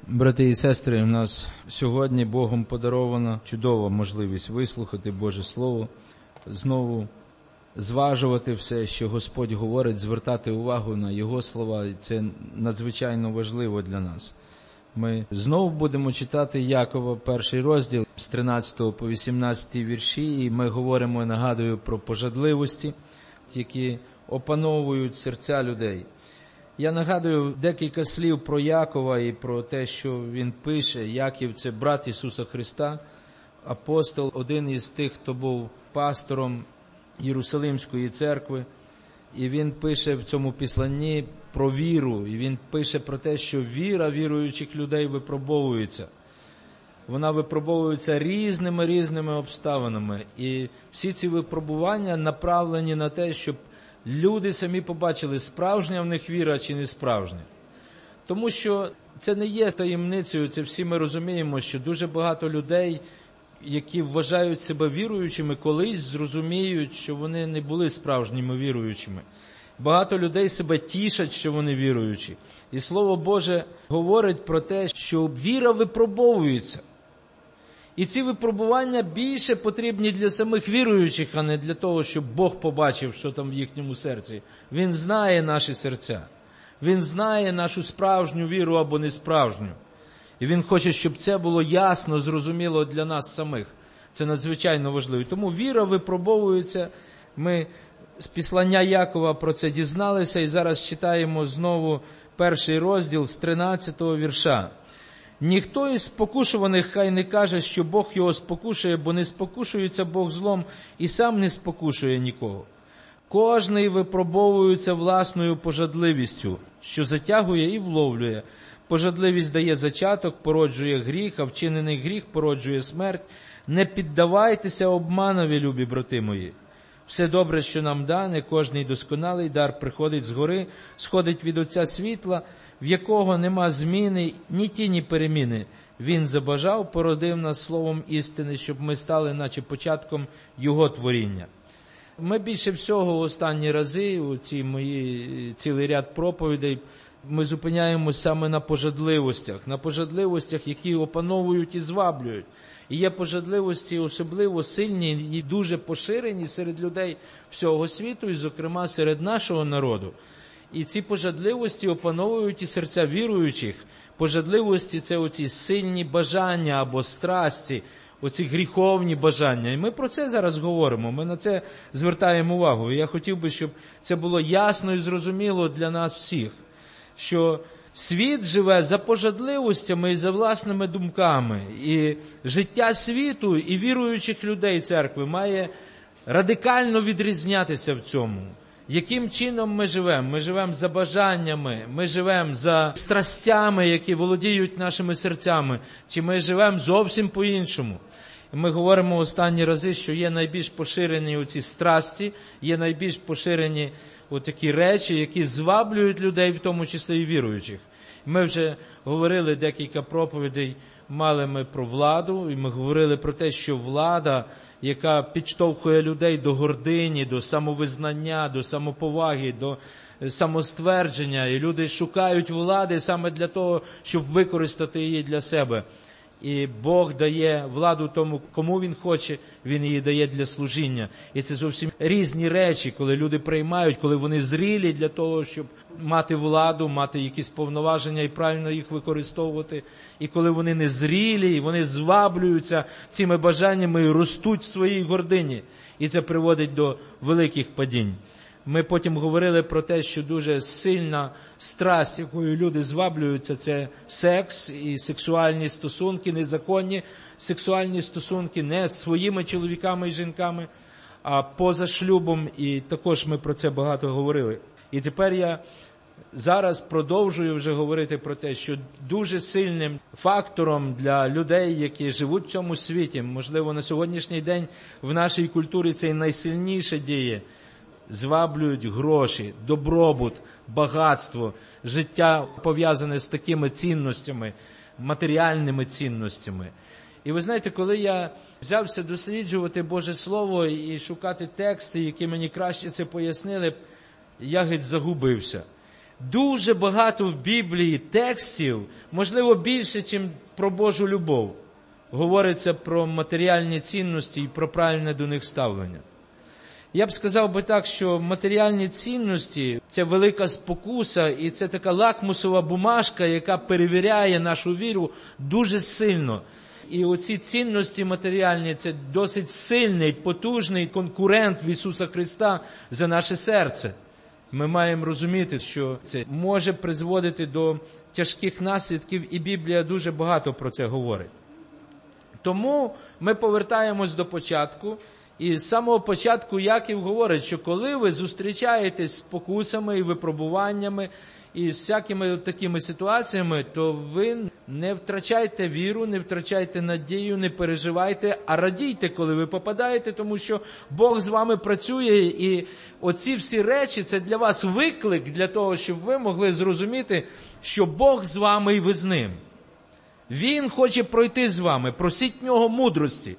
Брати і сестри, у нас сьогодні Богом подарована чудова можливість вислухати Боже Слово, знову зважувати все, що Господь говорить, звертати увагу на Його слова, і це надзвичайно важливо для нас. Ми знову будемо читати Якова, 1 розділ, з 13 по 18 вірші, і ми говоримо, нагадую, про пожадливості, які опановують серця людей. Я нагадую декілька слів про Якова і про те, що він пише. Яків – це брат Ісуса Христа, апостол, один із тих, хто був пастором Єрусалимської церкви. І він пише в цьому післанні про віру, і він пише про те, що віра віруючих людей випробовується. Вона випробовується різними обставинами. І всі ці випробування направлені на те, щоб люди самі побачили, справжня в них віра чи не справжня. Тому що це не є таємницею, це всі ми розуміємо, що дуже багато людей, які вважають себе віруючими, колись зрозуміють, що вони не були справжніми віруючими. Багато людей себе тішать, що вони віруючі. І Слово Боже говорить про те, що віра випробовується. І ці випробування більше потрібні для самих віруючих, а не для того, щоб Бог побачив, що там в їхньому серці. Він знає наші серця. Він знає нашу справжню віру або несправжню. І Він хоче, щоб це було ясно, зрозуміло для нас самих. Це надзвичайно важливо. Тому віра випробовується. Ми з післання Якова про це дізналися. І зараз читаємо знову 1 розділ з 13 вірша. «Ніхто із спокушуваних хай не каже, що Бог його спокушує, бо не спокушується Бог злом і сам не спокушує нікого. Кожний випробовується власною пожадливістю, що затягує і вловлює. Пожадливість дає зачаток, породжує гріх, а вчинений гріх породжує смерть. Не піддавайтеся обманові, любі брати мої. Все добре, що нам дане, кожний досконалий дар приходить згори, сходить від Отця світла, в якого нема зміни, ні тіні переміни. Він забажав, породив нас словом істини, щоб ми стали, наче початком Його творіння». Ми більше всього останні рази, у цій моїй цілий ряд проповідей, ми зупиняємося саме на пожадливостях, які опановують і зваблюють. І є пожадливості особливо сильні і дуже поширені серед людей всього світу, і, зокрема, серед нашого народу. І ці пожадливості опановують і серця віруючих. Пожадливості – це оці сильні бажання або страсті, оці гріховні бажання. І ми про це зараз говоримо, ми на це звертаємо увагу. І я хотів би, щоб це було ясно і зрозуміло для нас всіх, що світ живе за пожадливостями і за власними думками. І життя світу і віруючих людей церкви має радикально відрізнятися в цьому. Яким чином ми живемо? Ми живемо за бажаннями, ми живемо за страстями, які володіють нашими серцями, чи ми живемо зовсім по-іншому? Ми говоримо останні рази, що є найбільш поширені оці страсті, є найбільш поширені отакі речі, які зваблюють людей, в тому числі і віруючих. Ми вже говорили декілька проповідей, мали ми про владу, і ми говорили про те, що влада, яка підштовхує людей до гордині, до самовизнання, до самоповаги, до самоствердження. І люди шукають влади саме для того, щоб використати її для себе. І Бог дає владу тому, кому Він хоче, Він її дає для служіння. І це зовсім різні речі, коли люди приймають, коли вони зрілі для того, щоб мати владу, мати якісь повноваження і правильно їх використовувати. І коли вони не зрілі, і вони зваблюються цими бажаннями і ростуть в своїй гордині. І це приводить до великих падінь. Ми потім говорили про те, що дуже сильна страсть, якою люди зваблюються, це секс і сексуальні стосунки, незаконні сексуальні стосунки, не з своїми чоловіками і жінками, а поза шлюбом. І також ми про це багато говорили. І тепер я зараз продовжую вже говорити про те, що дуже сильним фактором для людей, які живуть в цьому світі, можливо, на сьогоднішній день в нашій культурі це найсильніше діє, зваблюють гроші, добробут, багатство, життя пов'язане з такими цінностями, матеріальними цінностями. І ви знаєте, коли я взявся досліджувати Боже Слово і шукати тексти, які мені краще це пояснили, я геть загубився. Дуже багато в Біблії текстів, можливо, більше, ніж про Божу любов, говориться про матеріальні цінності і про правильне до них ставлення. Я б сказав би так, що матеріальні цінності – це велика спокуса, і це така лакмусова бумажка, яка перевіряє нашу віру дуже сильно. І оці цінності матеріальні – це досить сильний, потужний конкурент в Ісуса Христа за наше серце. Ми маємо розуміти, що це може призводити до тяжких наслідків, і Біблія дуже багато про це говорить. Тому ми повертаємось до початку, і з самого початку Яків говорить, що коли ви зустрічаєтесь з спокусами і випробуваннями, і з всякими такими ситуаціями, то ви не втрачайте віру, не втрачайте надію, не переживайте, а радійте, коли ви попадаєте, тому що Бог з вами працює, і оці всі речі – це для вас виклик, для того, щоб ви могли зрозуміти, що Бог з вами і ви з Ним. Він хоче пройти з вами, просіть в Нього мудрості.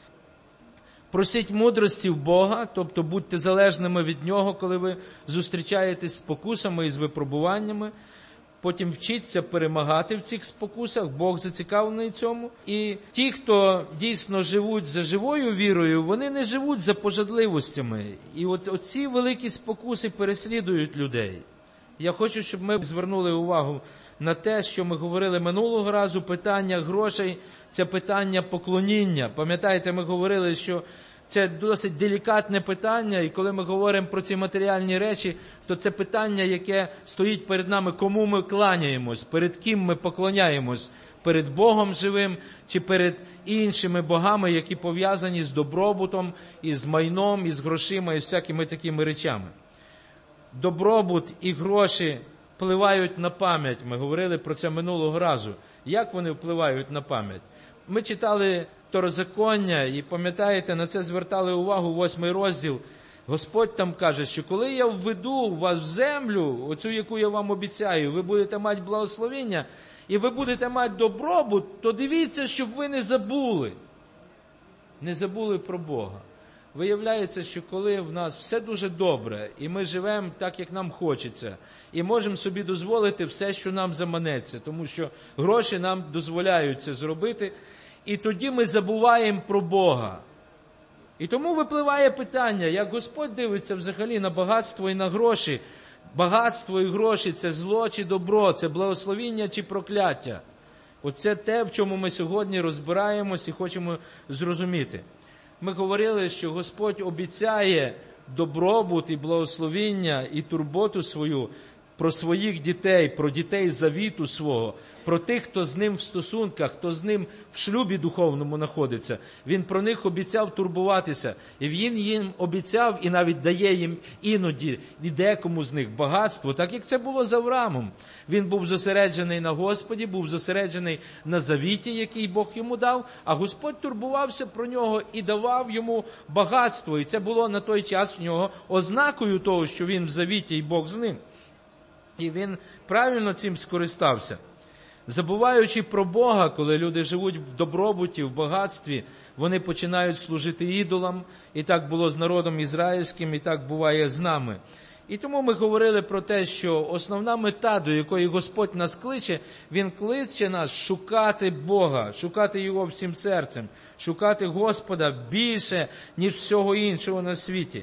Просіть мудрості в Бога, тобто будьте залежними від Нього, коли ви зустрічаєтесь з спокусами і з випробуваннями. Потім вчіться перемагати в цих спокусах, Бог зацікавлений цьому. І ті, хто дійсно живуть за живою вірою, вони не живуть за пожадливостями. І оці великі спокуси переслідують людей. Я хочу, щоб ми звернули увагу на те, що ми говорили минулого разу, питання грошей – це питання поклоніння. Пам'ятаєте, ми говорили, що це досить делікатне питання, і коли ми говоримо про ці матеріальні речі, то це питання, яке стоїть перед нами, кому ми кланяємось, перед ким ми поклоняємось, перед Богом живим чи перед іншими богами, які пов'язані з добробутом, із майном, із грошима, і всякими такими речами. Добробут і гроші впливають на пам'ять. Ми говорили про це минулого разу. Як вони впливають на пам'ять? Ми читали Второзаконня і, пам'ятаєте, на це звертали увагу 8 розділ. Господь там каже, що коли я введу вас в землю, оцю, яку я вам обіцяю, ви будете мати благословення, і ви будете мати добробут, то дивіться, щоб ви не забули. Не забули про Бога. Виявляється, що коли в нас все дуже добре, і ми живемо так, як нам хочеться, і можемо собі дозволити все, що нам заманеться, тому що гроші нам дозволяють це зробити, і тоді ми забуваємо про Бога. І тому випливає питання, як Господь дивиться взагалі на багатство і на гроші. Багатство і гроші – це зло чи добро, це благословіння чи прокляття. Оце те, в чому ми сьогодні розбираємось і хочемо зрозуміти. Ми говорили, що Господь обіцяє добробут і благословіння і турботу свою про своїх дітей, про дітей завіту свого, про тих, хто з ним в стосунках, хто з ним в шлюбі духовному знаходиться. Він про них обіцяв турбуватися. І він їм обіцяв і навіть дає їм іноді і декому з них багатство, так як це було з Авраамом. Він був зосереджений на Господі, був зосереджений на завіті, який Бог йому дав, а Господь турбувався про нього і давав йому багатство. І це було на той час в нього ознакою того, що він в завіті і Бог з ним. І він правильно цим скористався. Забуваючи про Бога, коли люди живуть в добробуті, в багатстві, вони починають служити ідолам, і так було з народом ізраїльським, і так буває з нами. І тому ми говорили про те, що основна мета, до якої Господь нас кличе, Він кличе нас шукати Бога, шукати Його всім серцем, шукати Господа більше, ніж всього іншого на світі.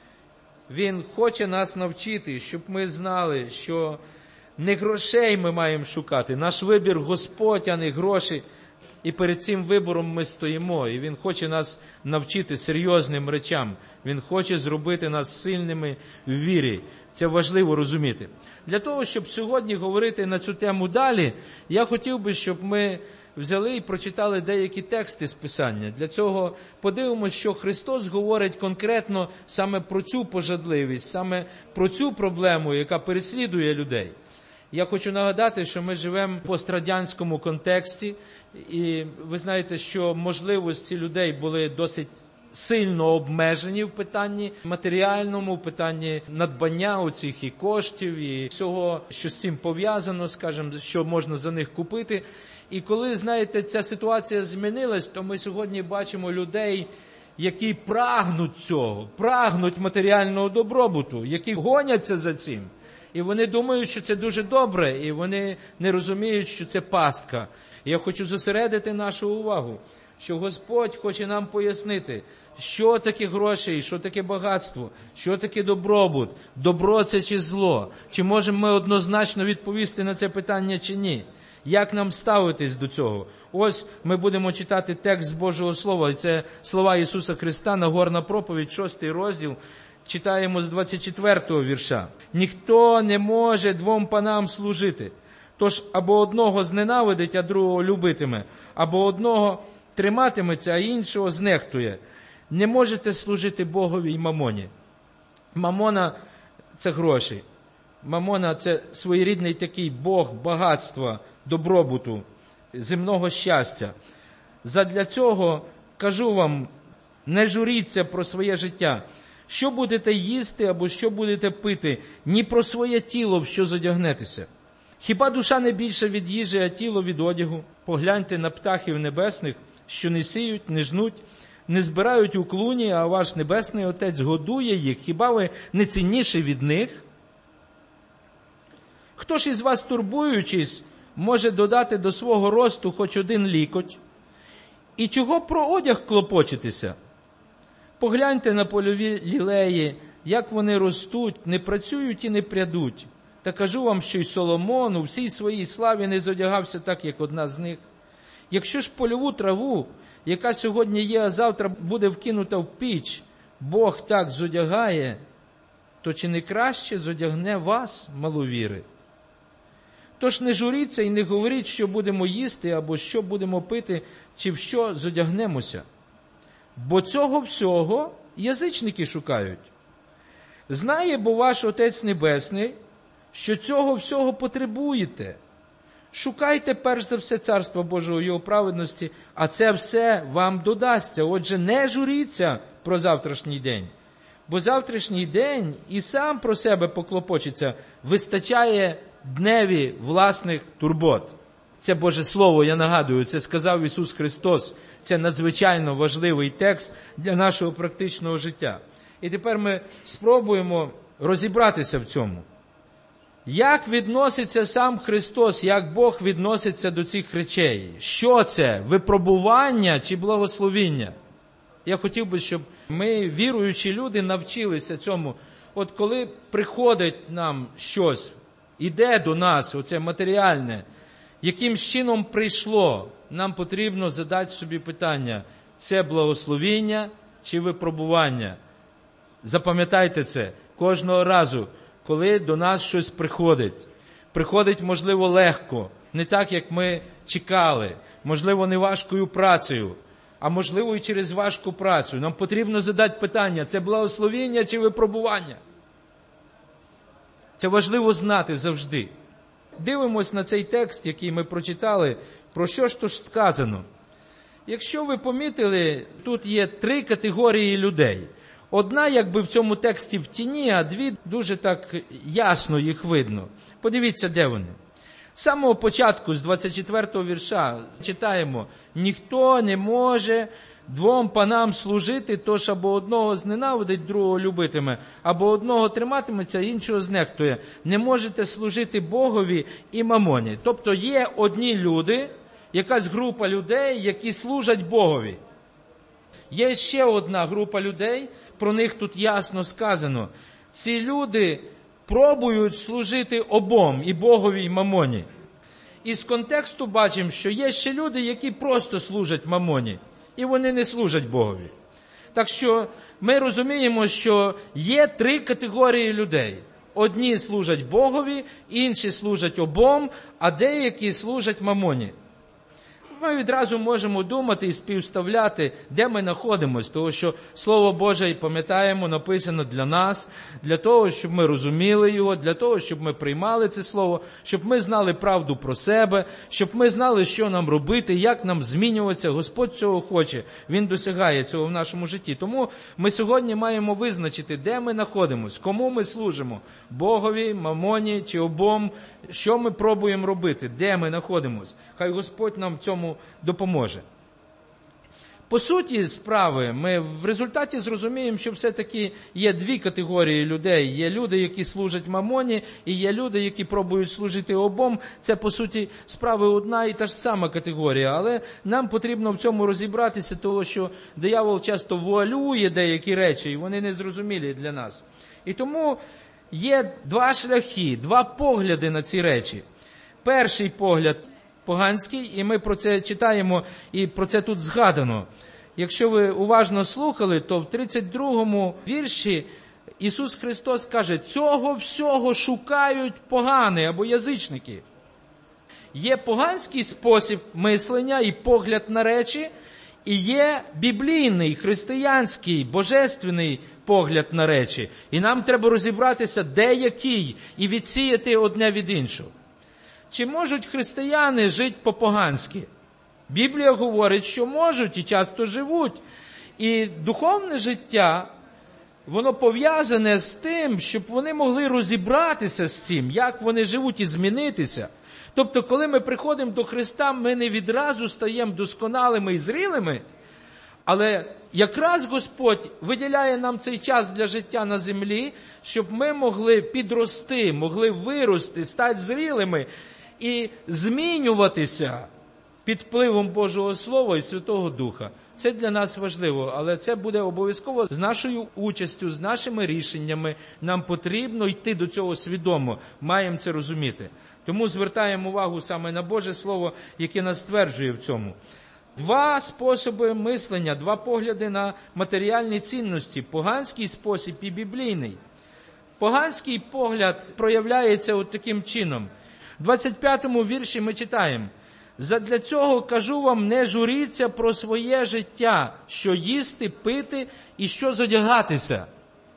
Він хоче нас навчити, щоб ми знали, що не грошей ми маємо шукати. Наш вибір Господь, а не гроші. І перед цим вибором ми стоїмо. І Він хоче нас навчити серйозним речам. Він хоче зробити нас сильними в вірі. Це важливо розуміти. Для того, щоб сьогодні говорити на цю тему далі, я хотів би, щоб ми взяли і прочитали деякі тексти з Писання. Для цього подивимося, що Христос говорить конкретно саме про цю пожадливість, саме про цю проблему, яка переслідує людей. Я хочу нагадати, що ми живемо в пострадянському контексті, і ви знаєте, що можливості людей були досить сильно обмежені в питанні матеріальному, в питанні надбання оцих і коштів, і всього, що з цим пов'язано, скажімо, що можна за них купити. І коли, знаєте, ця ситуація змінилась, то ми сьогодні бачимо людей, які прагнуть цього, прагнуть матеріального добробуту, які гоняться за цим. І вони думають, що це дуже добре, і вони не розуміють, що це пастка. І я хочу зосередити нашу увагу, що Господь хоче нам пояснити, що таке гроші, що таке багатство, що таке добробут, добро це чи зло, чи можемо ми однозначно відповісти на це питання чи ні. Як нам ставитись до цього? Ось ми будемо читати текст з Божого Слова, і це слова Ісуса Христа, Нагорна проповідь, 6 розділ, читаємо з 24-го вірша. «Ніхто не може двом панам служити, тож або одного зненавидить, а другого любитиме, або одного триматиметься, а іншого знехтує. Не можете служити Богові й мамоні». Мамона – це гроші. Мамона – це своєрідний такий Бог багатства, добробуту, земного щастя. Задля цього кажу вам, не журіться про своє життя. Що будете їсти або що будете пити, ні про своє тіло, в що зодягнетеся. Хіба душа не більша від їжі, а тіло від одягу? Погляньте на птахів небесних, що не сіють, не жнуть, не збирають у клуні, а ваш Небесний Отець годує їх. Хіба ви не цінніші від них? Хто ж із вас, турбуючись, може додати до свого росту хоч один лікоть? І чого про одяг клопочетеся? Погляньте на польові лілеї, як вони ростуть, не працюють і не прядуть. Та кажу вам, що й Соломон у всій своїй славі не зодягався так, як одна з них. Якщо ж польову траву, яка сьогодні є, а завтра буде вкинута в піч, Бог так зодягає, то чи не краще зодягне вас, маловіри? Тож не журіться і не говоріть, що будемо їсти, або що будемо пити, чи в що зодягнемося. Бо цього всього язичники шукають. Знає бо ваш Отець Небесний, що цього всього потребуєте. Шукайте перш за все Царства Божого, Його праведності, а це все вам додасться. Отже, не журіться про завтрашній день. Бо завтрашній день і сам про себе поклопочеться, вистачає дневі власних турбот. Це Боже Слово, я нагадую, це сказав Ісус Христос. Це надзвичайно важливий текст для нашого практичного життя. І тепер ми спробуємо розібратися в цьому. Як відноситься сам Христос, як Бог відноситься до цих речей? Що це? Випробування чи благословіння? Я хотів би, щоб ми, віруючі люди, навчилися цьому. От коли приходить нам щось, іде до нас, оце матеріальне, яким чином прийшло, нам потрібно задати собі питання, це благословіння чи випробування? Запам'ятайте це кожного разу, коли до нас щось приходить. Приходить, можливо, легко, не так, як ми чекали, можливо, не важкою працею, а можливо і через важку працю. Нам потрібно задати питання, це благословіння чи випробування? Це важливо знати завжди. Дивимось на цей текст, який ми прочитали, про що ж то ж сказано. Якщо ви помітили, тут є 3 категорії людей. Одна, якби в цьому тексті в тіні, а 2 дуже так ясно їх видно. Подивіться, де вони. З самого початку, з 24-го вірша, читаємо: «Ніхто не може двом панам служити, тож або одного зненавидить, другого любитиме, або одного триматиметься, іншого знехтує. Не можете служити Богові і мамоні». Тобто є одні люди, якась група людей, які служать Богові. Є ще одна група людей, про них тут ясно сказано. Ці люди пробують служити обом, і Богові, і мамоні. І з контексту бачимо, що є ще люди, які просто служать мамоні, і вони не служать Богові. Так що ми розуміємо, що є 3 категорії людей. Одні служать Богові, інші служать обом, а деякі служать мамоні. Ми відразу можемо думати і співставляти, де ми знаходимося, тому що Слово Боже, і пам'ятаємо, написано для нас, для того, щоб ми розуміли його, для того, щоб ми приймали це Слово, щоб ми знали правду про себе, щоб ми знали, що нам робити, як нам змінюватися. Господь цього хоче, Він досягає цього в нашому житті. Тому ми сьогодні маємо визначити, де ми знаходимося, кому ми служимо, Богові, мамоні чи обом, що ми пробуємо робити, де ми знаходимося. Хай Господь нам в цьому допоможе. По суті справи, ми в результаті зрозуміємо, що все-таки є дві категорії людей. Є люди, які служать мамоні, і є люди, які пробують служити обом. Це, по суті, справи одна і та ж сама категорія. Але нам потрібно в цьому розібратися, тому що диявол часто вуалює деякі речі, і вони незрозумілі для нас. І тому є два шляхи, два погляди на ці речі. Перший погляд поганський, і ми про це читаємо, і про це тут згадано. Якщо ви уважно слухали, то в 32-му вірші Ісус Христос каже, цього всього шукають погані або язичники. Є поганський спосіб мислення і погляд на речі, і є біблійний, християнський, божественний погляд на речі. І нам треба розібратися, де який, і відсіяти одне від іншого. Чи можуть християни жити по-поганськи? Біблія говорить, що можуть і часто живуть. І духовне життя, воно пов'язане з тим, щоб вони могли розібратися з цим, як вони живуть і змінитися. Тобто, коли ми приходимо до Христа, ми не відразу стаємо досконалими і зрілими, але якраз Господь виділяє нам цей час для життя на землі, щоб ми могли підрости, могли вирости, стати зрілими і змінюватися під впливом Божого Слова і Святого Духа. Це для нас важливо, але це буде обов'язково з нашою участю, з нашими рішеннями. Нам потрібно йти до цього свідомо, маємо це розуміти. Тому звертаємо увагу саме на Боже Слово, яке нас стверджує в цьому. Два способи мислення, два погляди на матеріальні цінності, поганський спосіб і біблійний. Поганський погляд проявляється от таким чином. В 25-му вірші ми читаємо: «Задля цього кажу вам, не журіться про своє життя, що їсти, пити і що зодягатися.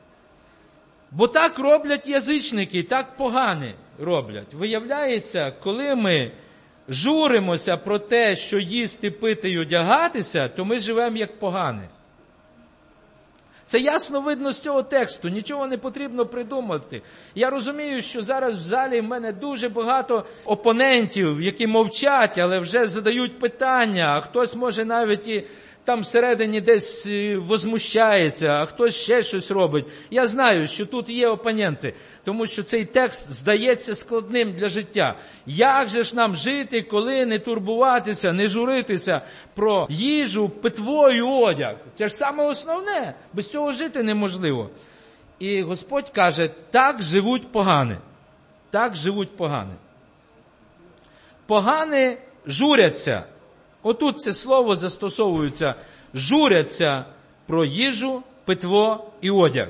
Бо так роблять язичники, так погани роблять». Виявляється, коли ми журимося про те, що їсти, пити і одягатися, то ми живемо як погани. Це ясно видно з цього тексту, нічого не потрібно придумати. Я розумію, що зараз в залі в мене дуже багато опонентів, які мовчать, але вже задають питання, а хтось може навіть і там всередині десь возмущається, а хтось ще щось робить. Я знаю, що тут є опоненти, тому що цей текст здається складним для життя. Як же ж нам жити, коли не турбуватися, не журитися про їжу, питво і одяг? Це ж саме основне, без цього жити неможливо. І Господь каже, так живуть погани. Так живуть погани. Погани журяться. Отут це слово застосовується, журяться про їжу, питво і одяг.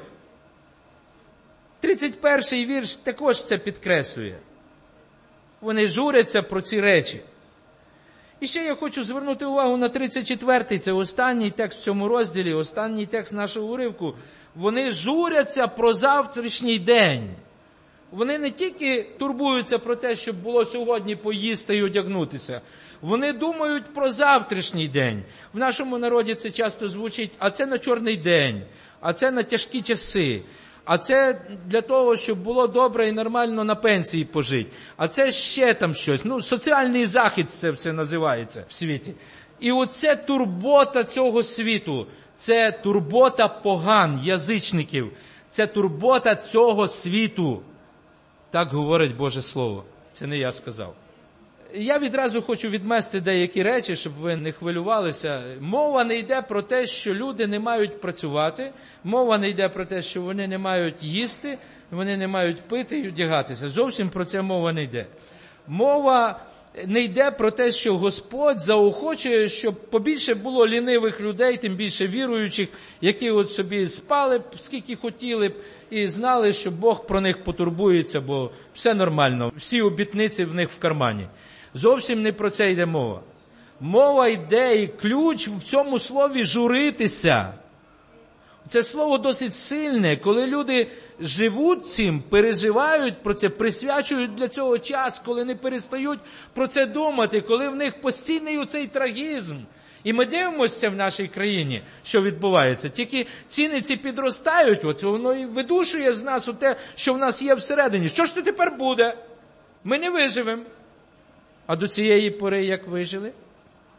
31-й вірш також це підкреслює. Вони журяться про ці речі. І ще я хочу звернути увагу на 34-й, це останній текст в цьому розділі, останній текст нашого уривку. Вони журяться про завтрашній день. Вони не тільки турбуються про те, щоб було сьогодні поїсти і одягнутися. Вони думають про завтрашній день. В нашому народі це часто звучить, а це на чорний день, а це на тяжкі часи, а це для того, щоб було добре і нормально на пенсії пожити, а це ще там щось. Соціальний захист це все називається в світі. І оце турбота цього світу, це турбота поган, язичників, це турбота цього світу. Так говорить Боже Слово. Це не я сказав. Я відразу хочу відмести деякі речі, щоб ви не хвилювалися. Мова не йде про те, що люди не мають працювати. Мова не йде про те, що вони не мають їсти, вони не мають пити і одягатися. Зовсім про це мова не йде. Мова не йде про те, що Господь заохочує, щоб побільше було лінивих людей, тим більше віруючих, які от собі спали б, скільки хотіли б, і знали, що Бог про них потурбується, бо все нормально, всі обітниці в них в кармані. Зовсім не про це йде мова. Мова йде, і ключ в цьому слові журитися. Це слово досить сильне, коли люди живуть цим, переживають про це, присвячують для цього час, коли не перестають про це думати, коли в них постійний оцей трагізм. І ми дивимося в нашій країні, що відбувається. Тільки ціни ці підростають, от воно і видушує з нас те, що в нас є всередині. Що ж це тепер буде? Ми не виживемо. А до цієї пори як вижили?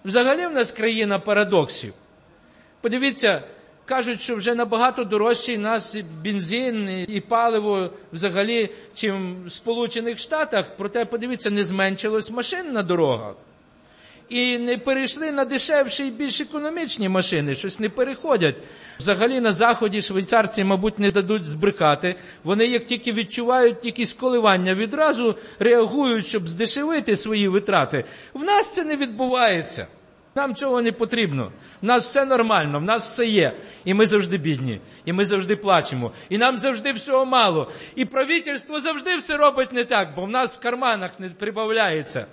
Взагалі в нас країна парадоксів. Подивіться, кажуть, що вже набагато дорожчий нас бензин і паливо взагалі, чим в Сполучених Штатах. Проте, подивіться, не зменшилось машин на дорогах. І не перейшли на дешевші і більш економічні машини, щось не переходять. Взагалі на Заході швейцарці, мабуть, не дадуть збрехати. Вони як тільки відчувають якісь коливання, відразу реагують, щоб здешевити свої витрати. В нас це не відбувається. Нам цього не потрібно. В нас все нормально, в нас все є. І ми завжди бідні, і ми завжди плачемо, і нам завжди всього мало. І правительство завжди все робить не так, бо в нас в карманах не прибавляється.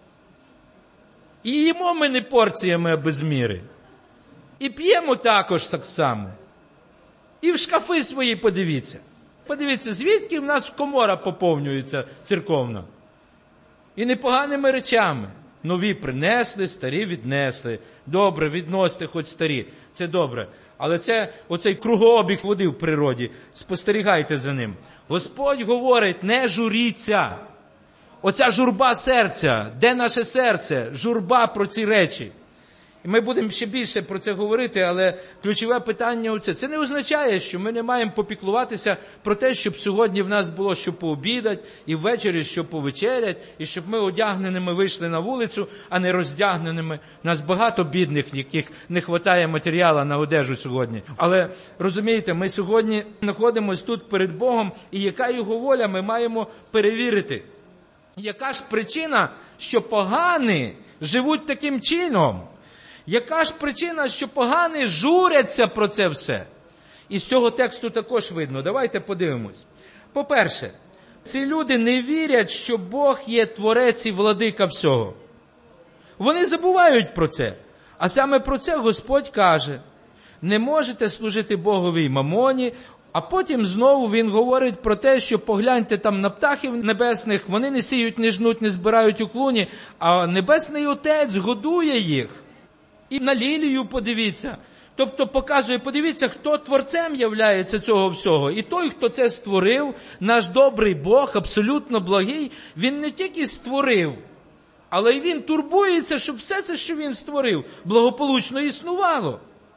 І їмо ми не порціями, а без міри. І п'ємо також так само. І в шкафи свої подивіться. Подивіться, звідки в нас комора поповнюється церковна. І непоганими речами. Нові принесли, старі віднесли. Добре, відносите хоч старі. Це добре. Але це оцей кругообіг води в природі. Спостерігайте за ним. Господь говорить, не журіться. Оця журба серця. Де наше серце? Журба про ці речі. І ми будемо ще більше про це говорити, але ключове питання оце. Це не означає, що ми не маємо попіклуватися про те, щоб сьогодні в нас було що пообідати, і ввечері що повечерять, і щоб ми одягненими вийшли на вулицю, а не роздягненими. У нас багато бідних, яких не вистачає матеріалу на одежу сьогодні. Але, розумієте, ми сьогодні знаходимося тут перед Богом, і яка Його воля, ми маємо перевірити. Яка ж причина, що погані живуть таким чином? Яка ж причина, що погані журяться про це все? І з цього тексту також видно. Давайте подивимось. По-перше, ці люди не вірять, що Бог є творець і владика всього. Вони забувають про це. А саме про це Господь каже. Не можете служити Богові й мамоні. А потім знову він говорить про те, що погляньте там на птахів небесних, вони не сіють, не жнуть, не збирають у клуні, а Небесний Отець годує їх. І на лілію подивіться. Тобто показує, подивіться, хто творцем являється цього всього. І той, хто це створив, наш добрий Бог, абсолютно благий, він не тільки створив, але й він турбується, щоб все це, що він створив, благополучно існувало.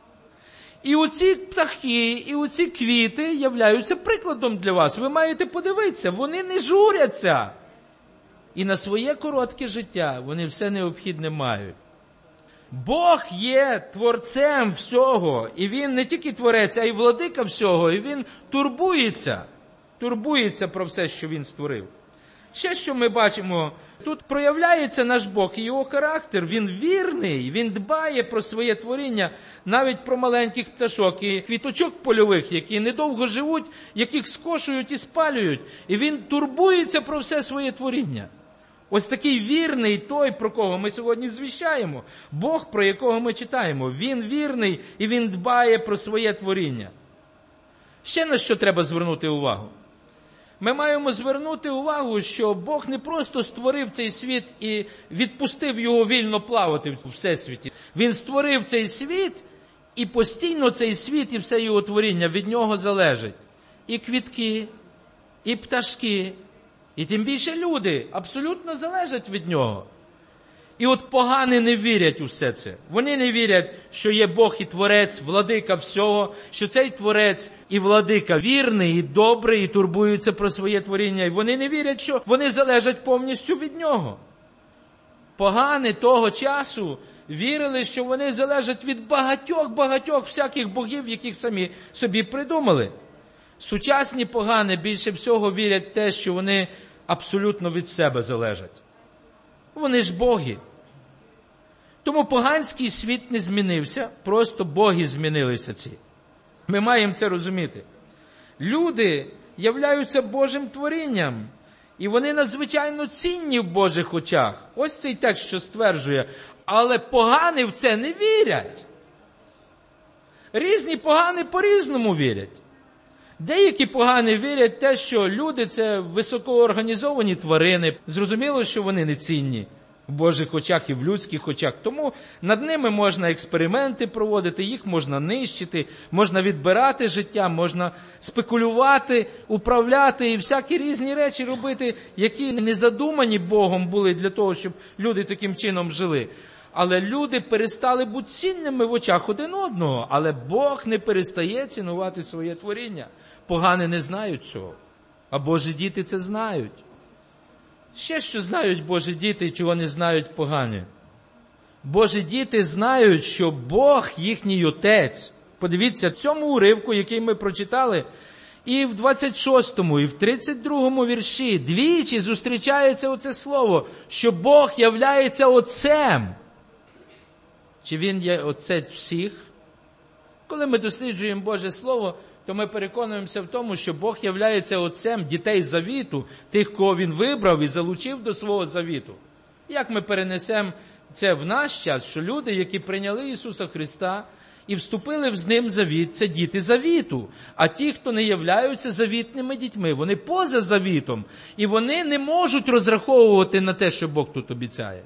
І оці птахи, і оці квіти являються прикладом для вас. Ви маєте подивитися, вони не журяться. І на своє коротке життя вони все необхідне мають. Бог є творцем всього, і Він не тільки творець, а й владика всього, і Він турбується про все, що Він створив. Ще що ми бачимо, тут проявляється наш Бог і Його характер, Він вірний, Він дбає про своє творіння, навіть про маленьких пташок і квіточок польових, які недовго живуть, яких скошують і спалюють, і Він турбується про все своє творіння. Ось такий вірний той, про кого ми сьогодні звіщаємо, Бог, про якого ми читаємо. Він вірний і Він дбає про своє творіння. Ще на що треба звернути увагу? Ми маємо звернути увагу, що Бог не просто створив цей світ і відпустив його вільно плавати в всесвіті. Він створив цей світ, і постійно цей світ і все його творіння від нього залежить. І квітки, і пташки, і тим більше люди абсолютно залежать від нього. І от погані не вірять у все це. Вони не вірять, що є Бог і Творець, владика всього, що цей Творець і владика вірний і добрий, і турбується про своє творіння. І вони не вірять, що вони залежать повністю від нього. Погані того часу вірили, що вони залежать від багатьох всяких богів, яких самі собі придумали. Сучасні погані більше всього вірять в те, що вони абсолютно від себе залежать. Вони ж боги. Тому поганський світ не змінився, просто боги змінилися ці. Ми маємо це розуміти. Люди являються Божим творінням, і вони надзвичайно цінні в Божих очах. Ось цей текст, що стверджує, але погані в це не вірять. Різні погані по-різному вірять. Деякі погані вірять в те, що люди – це високоорганізовані тварини. Зрозуміло, що вони не цінні в Божих очах і в людських очах. Тому над ними можна експерименти проводити, їх можна нищити, можна відбирати життя, можна спекулювати, управляти і всякі різні речі робити, які не задумані Богом були для того, щоб люди таким чином жили. Але люди перестали бути цінними в очах один одного, але Бог не перестає цінувати своє творіння. Погані не знають цього, а Божі діти це знають. Ще що знають Божі діти, чого не знають погані. Божі діти знають, що Бог їхній Отець. Подивіться, в цьому уривку, який ми прочитали, і в 26-му, і в 32-му вірші двічі зустрічається оце слово, що Бог являється Отцем. Чи Він є Отець всіх? Коли ми досліджуємо Боже Слово, то ми переконуємося в тому, що Бог являється Отцем дітей завіту, тих, кого Він вибрав і залучив до свого завіту. Як ми перенесемо це в наш час, що люди, які прийняли Ісуса Христа і вступили з Ним в завіт, це діти завіту. А ті, хто не являються завітними дітьми, вони поза завітом. І вони не можуть розраховувати на те, що Бог тут обіцяє.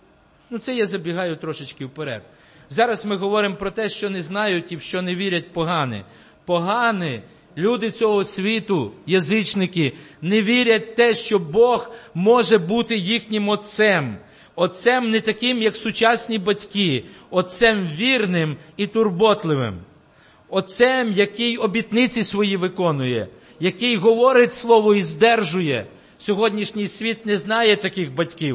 Це я забігаю трошечки вперед. Зараз ми говоримо про те, що не знають і в що не вірять погані. Погані, люди цього світу, язичники, не вірять в те, що Бог може бути їхнім Отцем. Отцем не таким, як сучасні батьки. Отцем вірним і турботливим. Отцем, який обітниці свої виконує, який говорить слово і здержує. Сьогоднішній світ не знає таких батьків.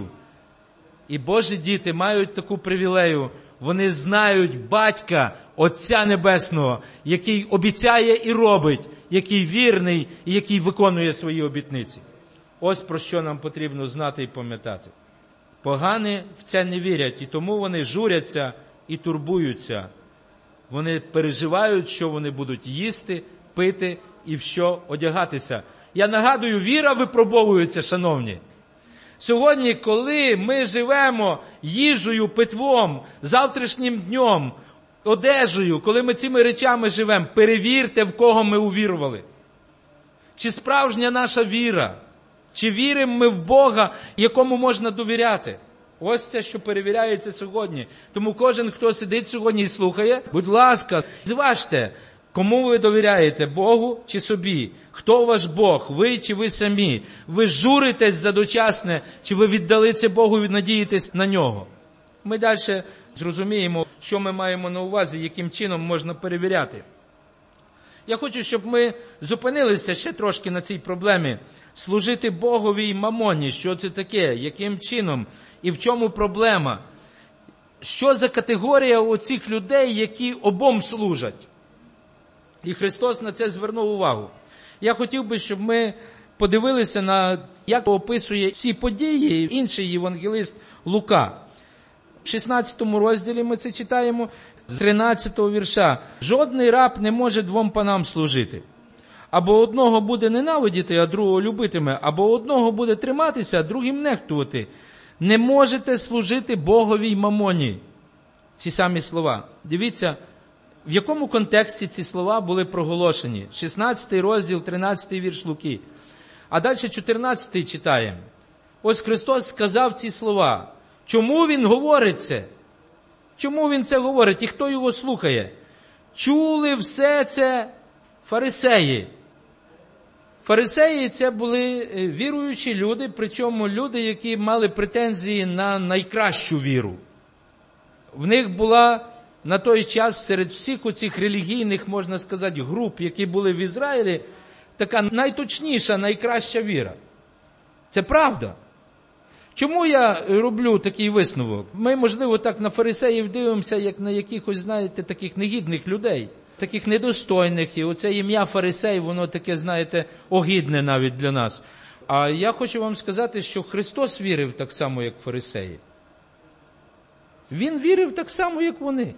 І Божі діти мають таку привілею. Вони знають Батька, Отця Небесного, який обіцяє і робить, який вірний і який виконує свої обітниці. Ось про що нам потрібно знати і пам'ятати. Погані в це не вірять, і тому вони журяться і турбуються. Вони переживають, що вони будуть їсти, пити і в що одягатися. Я нагадую, віра випробовується, шановні. Сьогодні, коли ми живемо їжею, питвом, завтрашнім днем, одежею, коли ми цими речами живемо, перевірте, в кого ми увірували. Чи справжня наша віра? Чи віримо ми в Бога, якому можна довіряти? Ось це, що перевіряється сьогодні. Тому кожен, хто сидить сьогодні і слухає, будь ласка, зважте, кому ви довіряєте, Богу чи собі? Хто ваш Бог, ви чи ви самі? Ви журитесь за дочасне, чи ви віддали це Богу і надієтесь на Нього? Ми далі зрозуміємо, що ми маємо на увазі, яким чином можна перевіряти. Я хочу, щоб ми зупинилися ще трошки на цій проблемі. Служити Богові і мамоні, що це таке, яким чином і в чому проблема? Що за категорія оцих людей, які обом служать? І Христос на це звернув увагу. Я хотів би, щоб ми подивилися на, як описує ці події інший євангелист Лука. В 16 розділі ми це читаємо, з 13 вірша. «Жодний раб не може двом панам служити. Або одного буде ненавидіти, а другого любитиме, або одного буде триматися, а другим нехтувати. Не можете служити Богові й мамоні». Ці самі слова. Дивіться, в якому контексті ці слова були проголошені. 16 розділ, 13 вірш Луки. А далі 14 читаємо. Ось Христос сказав ці слова. Чому Він говорить це? Чому Він це говорить? І хто його слухає? Чули все це фарисеї. Фарисеї – це були віруючі люди, причому люди, які мали претензії на найкращу віру. В них була на той час серед всіх оцих релігійних, можна сказати, груп, які були в Ізраїлі, така найточніша, найкраща віра. Це правда. Чому я роблю такий висновок? Ми, можливо, так на фарисеїв дивимося, як на якихось, знаєте, таких негідних людей, таких недостойних. І оце ім'я фарисей, воно таке, знаєте, огидне навіть для нас. А я хочу вам сказати, що Христос вірив так само, як фарисеї. Він вірив так само, як вони.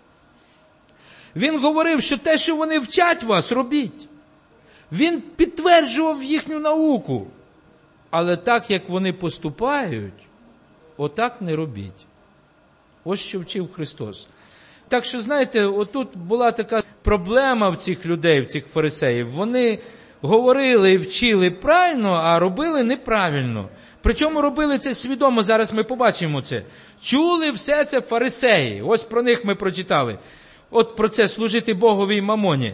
Він говорив, що те, що вони вчать вас, робіть. Він підтверджував їхню науку. Але так, як вони поступають, отак не робіть. Ось що вчив Христос. Так що, знаєте, отут була така проблема в цих людей, в цих фарисеїв. Вони говорили і вчили правильно, а робили неправильно. Причому робили це свідомо, зараз ми побачимо це. Чули все це фарисеї. Ось про них ми прочитали. От про це служити Богові й мамоні.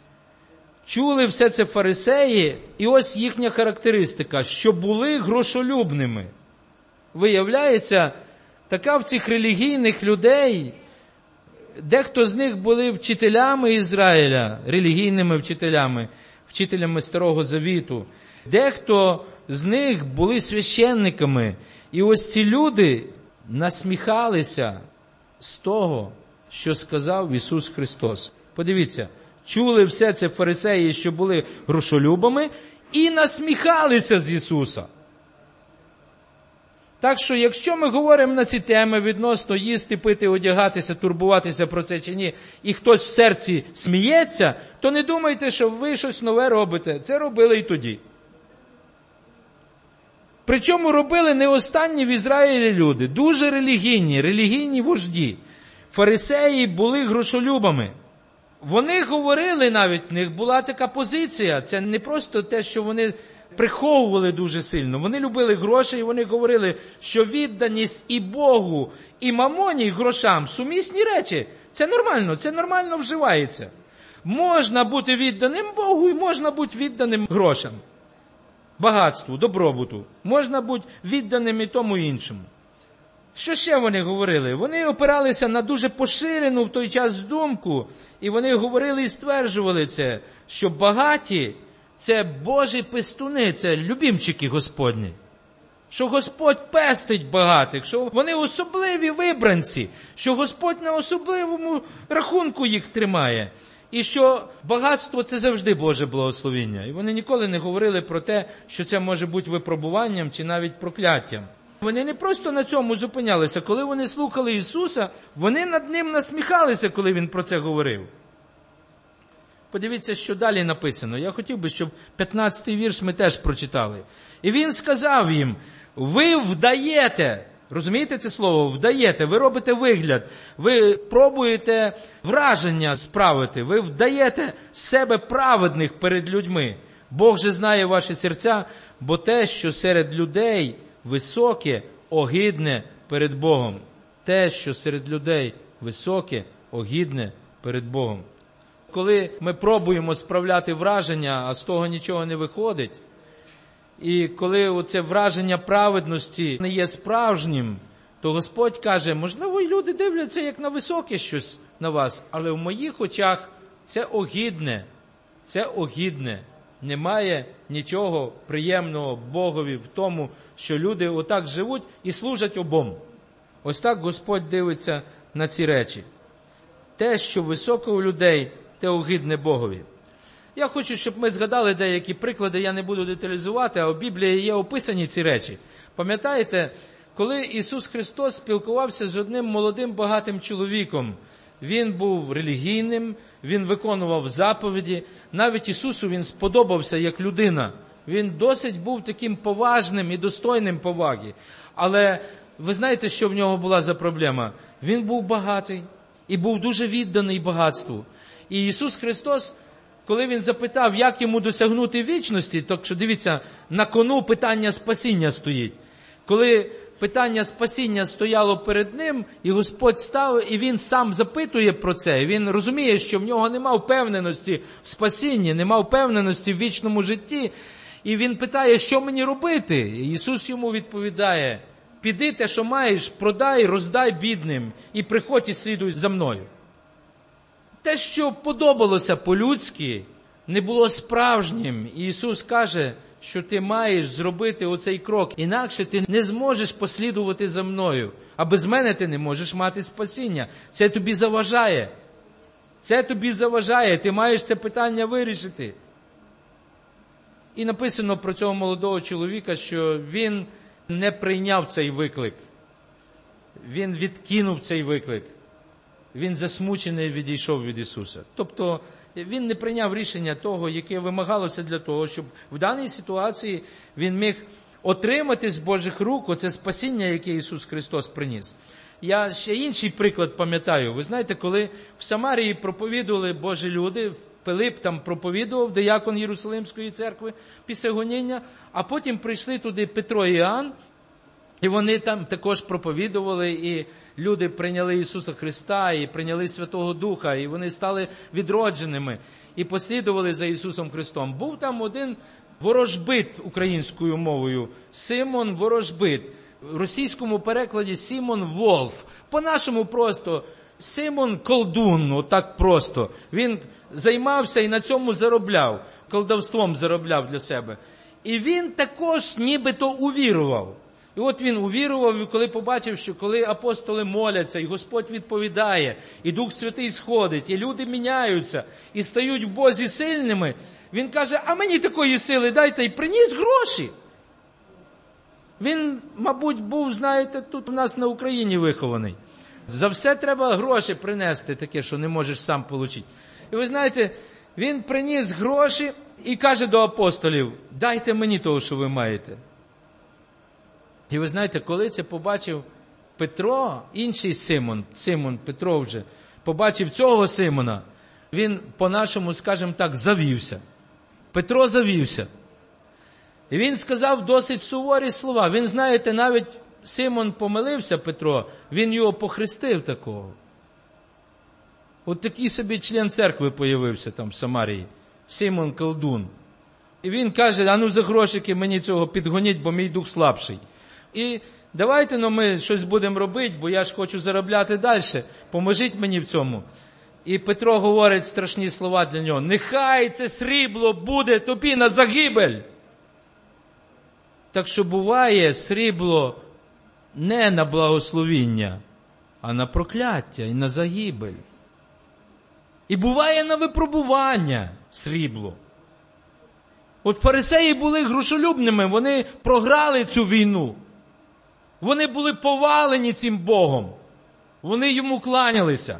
Чули все це фарисеї, і ось їхня характеристика, що були грошолюбними. Виявляється, така в цих релігійних людей, дехто з них були вчителями Ізраїля, релігійними вчителями, вчителями Старого Завіту, дехто з них були священниками. І ось ці люди насміхалися з того, що сказав Ісус Христос. Подивіться, чули все це фарисеї, що були грошолюбами, і насміхалися з Ісуса. Так що, якщо ми говоримо на ці теми відносно їсти, пити, одягатися, турбуватися про це чи ні, і хтось в серці сміється, то не думайте, що ви щось нове робите. Це робили і тоді. Причому робили не останні в Ізраїлі люди, дуже релігійні вожді. Фарисеї були грошолюбами. Вони говорили навіть, в них була така позиція, це не просто те, що вони приховували дуже сильно. Вони любили гроші і вони говорили, що відданість і Богу, і мамоні, і грошам – сумісні речі. Це нормально вживається. Можна бути відданим Богу і можна бути відданим грошам. Багатству, добробуту. Можна бути відданим і тому іншому. Що ще вони говорили? Вони опиралися на дуже поширену в той час думку, і вони говорили і стверджували це, що багаті – це Божі пестуни, це любімчики Господні. Що Господь пестить багатих, що вони особливі вибранці, що Господь на особливому рахунку їх тримає. І що багатство – це завжди Боже благословіння. І вони ніколи не говорили про те, що це може бути випробуванням чи навіть прокляттям. Вони не просто на цьому зупинялися. Коли вони слухали Ісуса, вони над Ним насміхалися, коли Він про це говорив. Подивіться, що далі написано. Я хотів би, щоб 15-й вірш ми теж прочитали. І Він сказав їм: ви вдаєте, розумієте це слово? Вдаєте, ви робите вигляд, ви пробуєте враження справити, ви вдаєте себе праведних перед людьми. Бог же знає ваші серця, бо те, що серед людей високе, огидне перед Богом. Те, що серед людей високе, огидне перед Богом. Коли ми пробуємо справляти враження, а з того нічого не виходить, і коли оце враження праведності не є справжнім, то Господь каже, можливо, і люди дивляться як на високе щось на вас, але в моїх очах це огидне. Немає нічого приємного Богові в тому, що люди отак живуть і служать обом. Ось так Господь дивиться на ці речі. Те, що високо у людей, те огидне Богові. Я хочу, щоб ми згадали деякі приклади, я не буду деталізувати, а у Біблії є описані ці речі. Пам'ятаєте, коли Ісус Христос спілкувався з одним молодим багатим чоловіком, він був релігійним, він виконував заповіді, навіть Ісусу він сподобався як людина. Він досить був таким поважним і достойним поваги. Але ви знаєте, що в нього була за проблема? Він був багатий і був дуже відданий багатству. І Ісус Христос, коли Він запитав, як йому досягнути вічності, так що, дивіться, на кону питання спасіння стоїть. Коли питання спасіння стояло перед Ним, і Господь став, і Він сам запитує про це. І Він розуміє, що в нього нема впевненості в спасінні, нема впевненості в вічному житті. І Він питає, що мені робити? І Ісус йому відповідає, піди те, що маєш, продай, роздай бідним, і приходь і слідуй за мною. Те, що подобалося по-людськи, не було справжнім. І Ісус каже, що ти маєш зробити оцей крок, інакше ти не зможеш послідувати за мною. А без мене ти не можеш мати спасіння. Це тобі заважає. Ти маєш це питання вирішити. І написано про цього молодого чоловіка, що він не прийняв цей виклик. Він відкинув цей виклик. Він засмучений відійшов від Ісуса. Тобто, він не прийняв рішення того, яке вимагалося для того, щоб в даній ситуації він міг отримати з Божих рук оце спасіння, яке Ісус Христос приніс. Я ще інший приклад пам'ятаю. Ви знаєте, коли в Самарії проповідували Божі люди, Пилип там проповідував, диякон Єрусалимської церкви після гоніння, а потім прийшли туди Петро і Іоанн, і вони там також проповідували, і люди прийняли Ісуса Христа, і прийняли Святого Духа, і вони стали відродженими, і послідували за Ісусом Христом. Був там один ворожбит українською мовою, Симон Ворожбит. В російському перекладі Симон Волф. По-нашому просто Симон Колдун, отак просто. Він займався і на цьому заробляв, колдовством заробляв для себе. І він також нібито увірував. І от він увірував, коли побачив, що коли апостоли моляться, і Господь відповідає, і Дух Святий сходить, і люди міняються, і стають в Бозі сильними, він каже, а мені такої сили дайте, і приніс гроші. Він, мабуть, був, знаєте, тут у нас на Україні вихований. За все треба гроші принести, таке, що не можеш сам отримати. І ви знаєте, він приніс гроші і каже до апостолів, дайте мені того, що ви маєте. І ви знаєте, коли це побачив Петро, інший Симон Петро вже, побачив цього Симона, він по-нашому, скажімо так, завівся. Петро завівся. І він сказав досить суворі слова. Він, знаєте, навіть Симон помилився, Петро, він його похрестив такого. От такий собі член церкви появився там в Самарії. Симон Колдун. І він каже, а ну за грошики мені цього підгоніть, бо мій дух слабший. І давайте ми щось будемо робити, бо я ж хочу заробляти далі. Поможіть мені в цьому. І Петро говорить страшні слова для нього. Нехай це срібло буде тобі на загибель. Так що буває срібло не на благословіння, а на прокляття і на загибель. І буває на випробування срібло. От фарисеї були грошолюбними, вони програли цю війну. Вони були повалені цим Богом. Вони йому кланялися.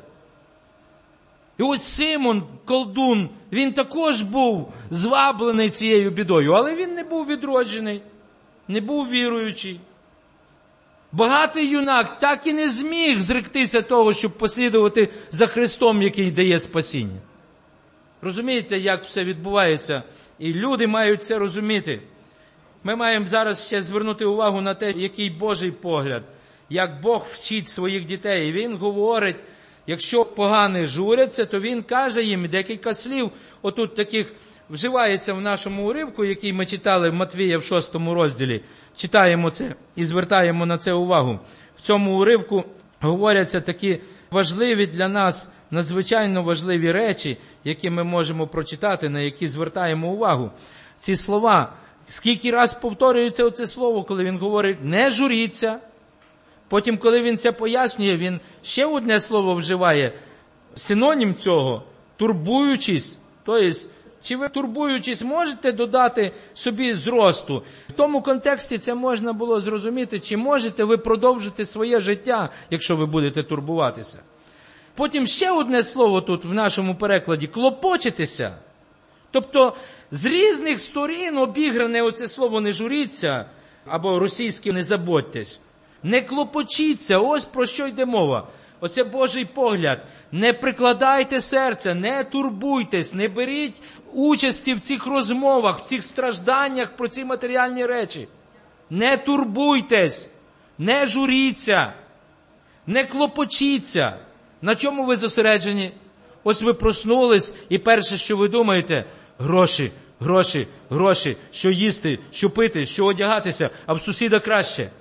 І ось Симон, колдун, він також був зваблений цією бідою, але він не був відроджений, не був віруючий. Багатий юнак так і не зміг зректися того, щоб послідувати за Христом, який дає спасіння. Розумієте, як все відбувається? І люди мають це розуміти. Ми маємо зараз ще звернути увагу на те, який Божий погляд, як Бог вчить своїх дітей. І Він говорить, якщо погани журяться, то Він каже їм декілька слів. Отут таких вживається в нашому уривку, який ми читали в Матвія в 6 розділі. Читаємо це і звертаємо на це увагу. В цьому уривку говоряться такі важливі для нас, надзвичайно важливі речі, які ми можемо прочитати, на які звертаємо увагу. Ці слова, скільки раз повторюється оце слово, коли він говорить «не журіться». Потім, коли він це пояснює, він ще одне слово вживає, синонім цього – турбуючись. Тобто, чи ви турбуючись можете додати собі зросту? В тому контексті це можна було зрозуміти, чи можете ви продовжити своє життя, якщо ви будете турбуватися. Потім ще одне слово тут в нашому перекладі – клопочитися. Тобто, з різних сторін обігране оце слово «не журіться» або російське «не заботьтесь». Не клопочіться, ось про що йде мова. Оце Божий погляд. Не прикладайте серця, не турбуйтесь, не беріть участі в цих розмовах, в цих стражданнях про ці матеріальні речі. Не турбуйтесь, не журіться, не клопочіться. На чому ви зосереджені? Ось ви проснулись, і перше, що ви думаєте – гроші, гроші, гроші, що їсти, що пити, що одягатися, а в сусіда краще.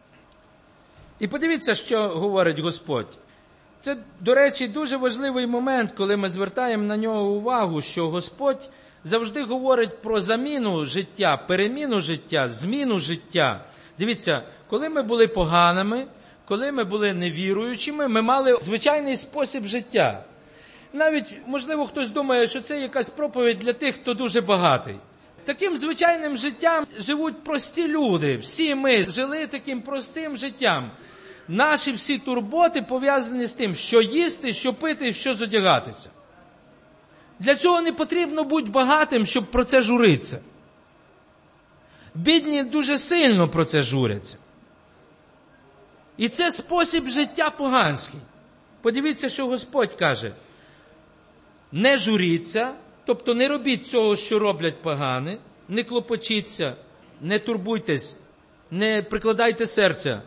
І подивіться, що говорить Господь. Це, до речі, дуже важливий момент, коли ми звертаємо на нього увагу, що Господь завжди говорить про заміну життя, переміну життя, зміну життя. Дивіться, коли ми були поганими, коли ми були невіруючими, ми мали звичайний спосіб життя. Навіть, можливо, хтось думає, що це якась проповідь для тих, хто дуже багатий. Таким звичайним життям живуть прості люди. Всі ми жили таким простим життям. Наші всі турботи пов'язані з тим, що їсти, що пити, що зодягатися. Для цього не потрібно бути багатим, щоб про це журитися. Бідні дуже сильно про це журяться. І це спосіб життя поганський. Подивіться, що Господь каже. Не журіться, тобто не робіть цього, що роблять погани, не клопочіться, не турбуйтесь, не прикладайте серця.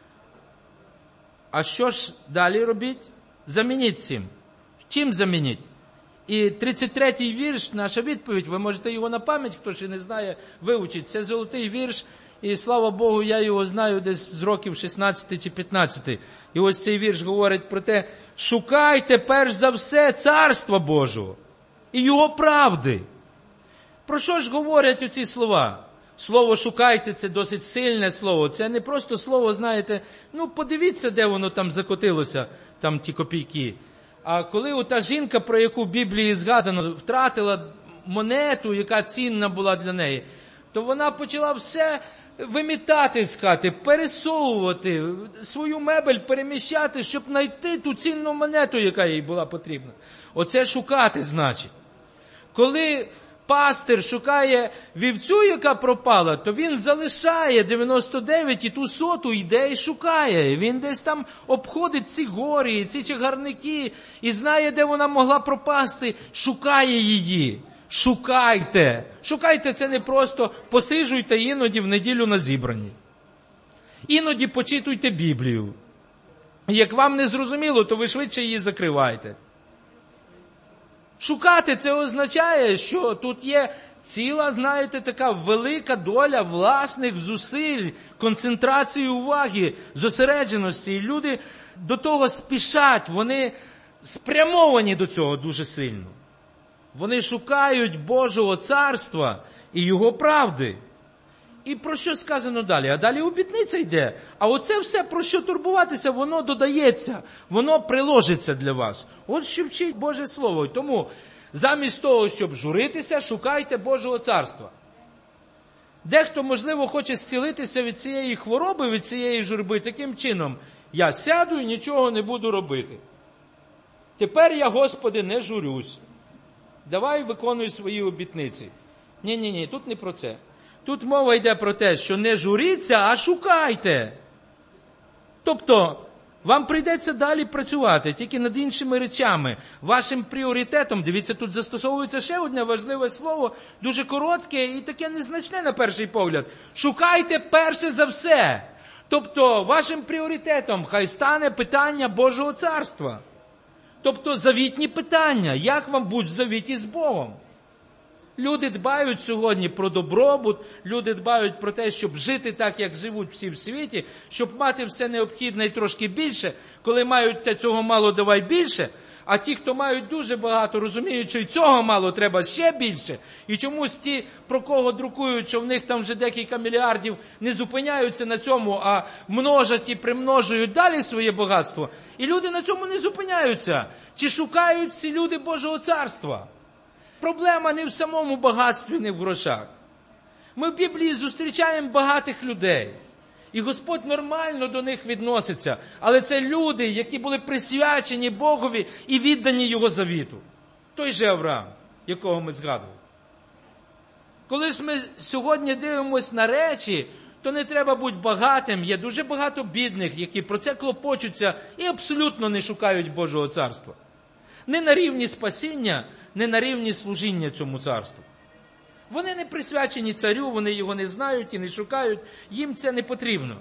А що ж далі робіть? Замініть цим. Чим замініть? І 33-й вірш, наша відповідь, ви можете його на пам'ять, хто ще не знає, вивчити. Це золотий вірш, І, слава Богу, я його знаю десь з років 16 чи 15. І ось цей вірш говорить про те, шукайте перш за все Царства Божого і Його правди. Про що ж говорять оці слова? Слово «шукайте» – це досить сильне слово. Це не просто слово, знаєте, подивіться, де воно там закотилося, там ті копійки. А коли ота жінка, про яку в Біблії згадано, втратила монету, яка цінна була для неї, то вона почала все вимітати з хати, пересовувати, свою мебель переміщати, щоб знайти ту цінну монету, яка їй була потрібна. Оце шукати, значить. Коли пастир шукає вівцю, яка пропала, то він залишає 99 і ту 100 йде і шукає. Він десь там обходить ці горі, ці чагарники і знає, де вона могла пропасти, шукає її. Шукайте. Шукайте – це не просто посиджуйте іноді в неділю на зібранні. Іноді почитуйте Біблію. Як вам не зрозуміло, то ви швидше її закривайте. Шукати – це означає, що тут є ціла, знаєте, така велика доля власних зусиль, концентрації уваги, зосередженості. І люди до того спішать, вони спрямовані до цього дуже сильно. Вони шукають Божого царства і Його правди. І про що сказано далі? А далі обітниця йде. А оце все, про що турбуватися, воно додається, воно приложиться для вас. От що вчить Боже Слово. І тому замість того, щоб журитися, шукайте Божого царства. Дехто, можливо, хоче зцілитися від цієї хвороби, від цієї журби таким чином. Я сяду і нічого не буду робити. Тепер я, Господи, не журюсь. Давай виконуй свої обітниці. Ні, тут не про це. Тут мова йде про те, що не журіться, а шукайте. Тобто, вам прийдеться далі працювати, тільки над іншими речами. Вашим пріоритетом, дивіться, тут застосовується ще одне важливе слово, дуже коротке і таке незначне на перший погляд. Шукайте перше за все. Тобто, вашим пріоритетом хай стане питання Божого царства. Тобто, завітні питання. Як вам бути в завіті з Богом? Люди дбають сьогодні про добробут, люди дбають про те, щоб жити так, як живуть всі в світі, щоб мати все необхідне і трошки більше. Коли мають цього мало, давай більше. А ті, хто мають дуже багато, розуміють, що і цього мало, треба ще більше. І чомусь ті, про кого друкують, що в них там вже декілька мільярдів, не зупиняються на цьому, а множать і примножують далі своє багатство. І люди на цьому не зупиняються. Чи шукають ці люди Божого царства? Проблема не в самому багатстві, не в грошах. Ми в Біблії зустрічаємо багатих людей. І Господь нормально до них відноситься. Але це люди, які були присвячені Богові і віддані Його завіту. Той же Авраам, якого ми згадували. Коли ж ми сьогодні дивимося на речі, то не треба бути багатим. Є дуже багато бідних, які про це клопочуться і абсолютно не шукають Божого царства. Не на рівні спасіння, не на рівні служіння цьому царству. Вони не присвячені царю, вони його не знають і не шукають, їм це не потрібно.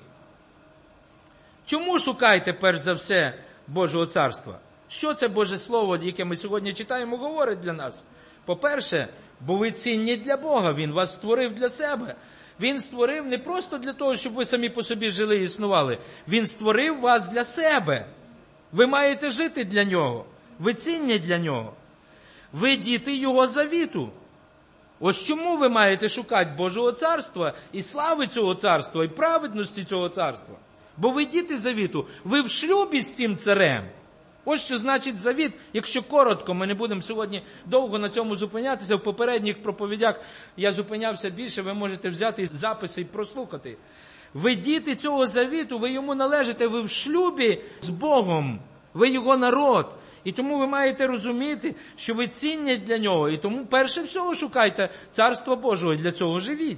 Чому шукайте, перш за все, Божого царства? Що це Боже Слово, яке ми сьогодні читаємо, говорить для нас? По-перше, бо ви цінні для Бога, Він вас створив для себе. Він створив не просто для того, щоб ви самі по собі жили і існували. Він створив вас для себе. Ви маєте жити для Нього. Ви цінні для Нього. Ви діти Його завіту. Ось чому ви маєте шукати Божого царства і слави цього царства, і праведності цього царства. Бо ви діти завіту, ви в шлюбі з тим царем. Ось що значить завіт, якщо коротко, ми не будемо сьогодні довго на цьому зупинятися. В попередніх проповідях я зупинявся більше, ви можете взяти записи і прослухати. Ви діти цього завіту, ви йому належите, ви в шлюбі з Богом, ви його народ. І тому ви маєте розуміти, що ви цінні для Нього. І тому перше всього шукайте Царства Божого і для цього живіть.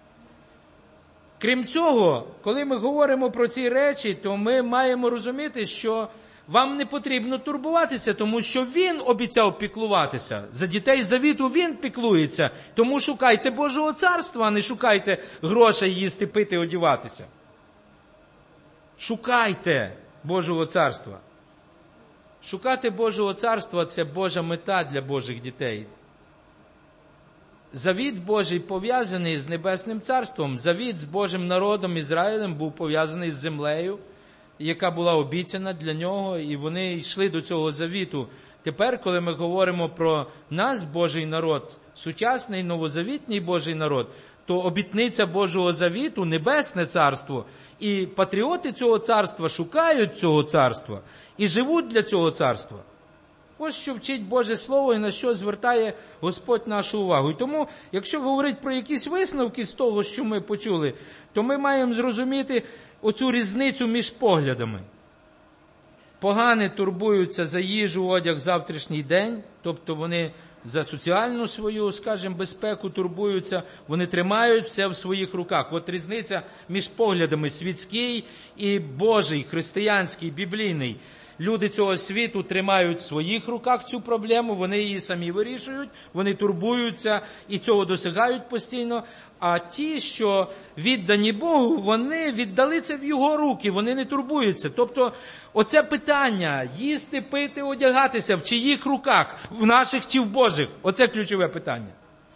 Крім цього, коли ми говоримо про ці речі, то ми маємо розуміти, що вам не потрібно турбуватися, тому що Він обіцяв піклуватися. За дітей завіту Він піклується. Тому шукайте Божого царства, а не шукайте грошей їсти, пити, одіватися. Шукайте Божого царства. Шукати Божого царства – це Божа мета для Божих дітей. завіт Божий пов'язаний з Небесним Царством. Завіт з Божим народом Ізраїлем був пов'язаний з землею, яка була обіцяна для нього, і вони йшли до цього завіту. Тепер, коли ми говоримо про нас, Божий народ, сучасний, новозавітній Божий народ, то обітниця Божого завіту – Небесне Царство. І патріоти цього царства шукають цього царства і живуть для цього царства. Ось що вчить Боже Слово і на що звертає Господь нашу увагу. І тому, якщо говорити про якісь висновки з того, що ми почули, то ми маємо зрозуміти оцю різницю між поглядами. Погани турбуються за їжу, одяг, завтрашній день, тобто вони за соціальну свою, скажімо, безпеку турбуються, вони тримають все в своїх руках. От різниця між поглядами світський і Божий, християнський, біблійний. Люди цього світу тримають в своїх руках цю проблему, вони її самі вирішують, вони турбуються і цього досягають постійно. А ті, що віддані Богу, вони віддали це в Його руки, вони не турбуються. Тобто оце питання їсти, пити, одягатися в чиїх руках, в наших чи в Божих, оце ключове питання.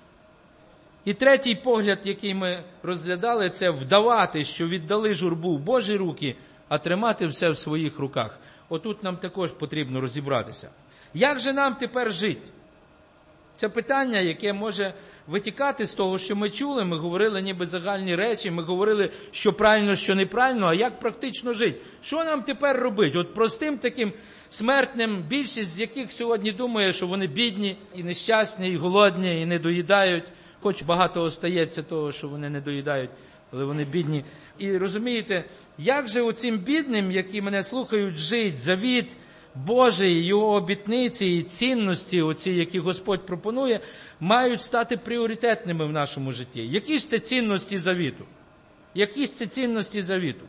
І третій погляд, який ми розглядали, це вдавати, що віддали журбу в Божі руки, а тримати все в своїх руках. Отут нам також потрібно розібратися. Як же нам тепер жити? Це питання, яке може витікати з того, що ми чули. Ми говорили ніби загальні речі, ми говорили, що правильно, що неправильно, а як практично жити? Що нам тепер робити? От простим таким смертним, більшість з яких сьогодні думає, що вони бідні, і нещасні, і голодні, і не доїдають. Хоч багато остається того, що вони не доїдають, але вони бідні. І розумієте, як же оцим бідним, які мене слухають, жить, завіт Божий, Його обітниці і цінності, оці, які Господь пропонує, мають стати пріоритетними в нашому житті. Які ж це цінності завіту? Які ж це цінності завіту?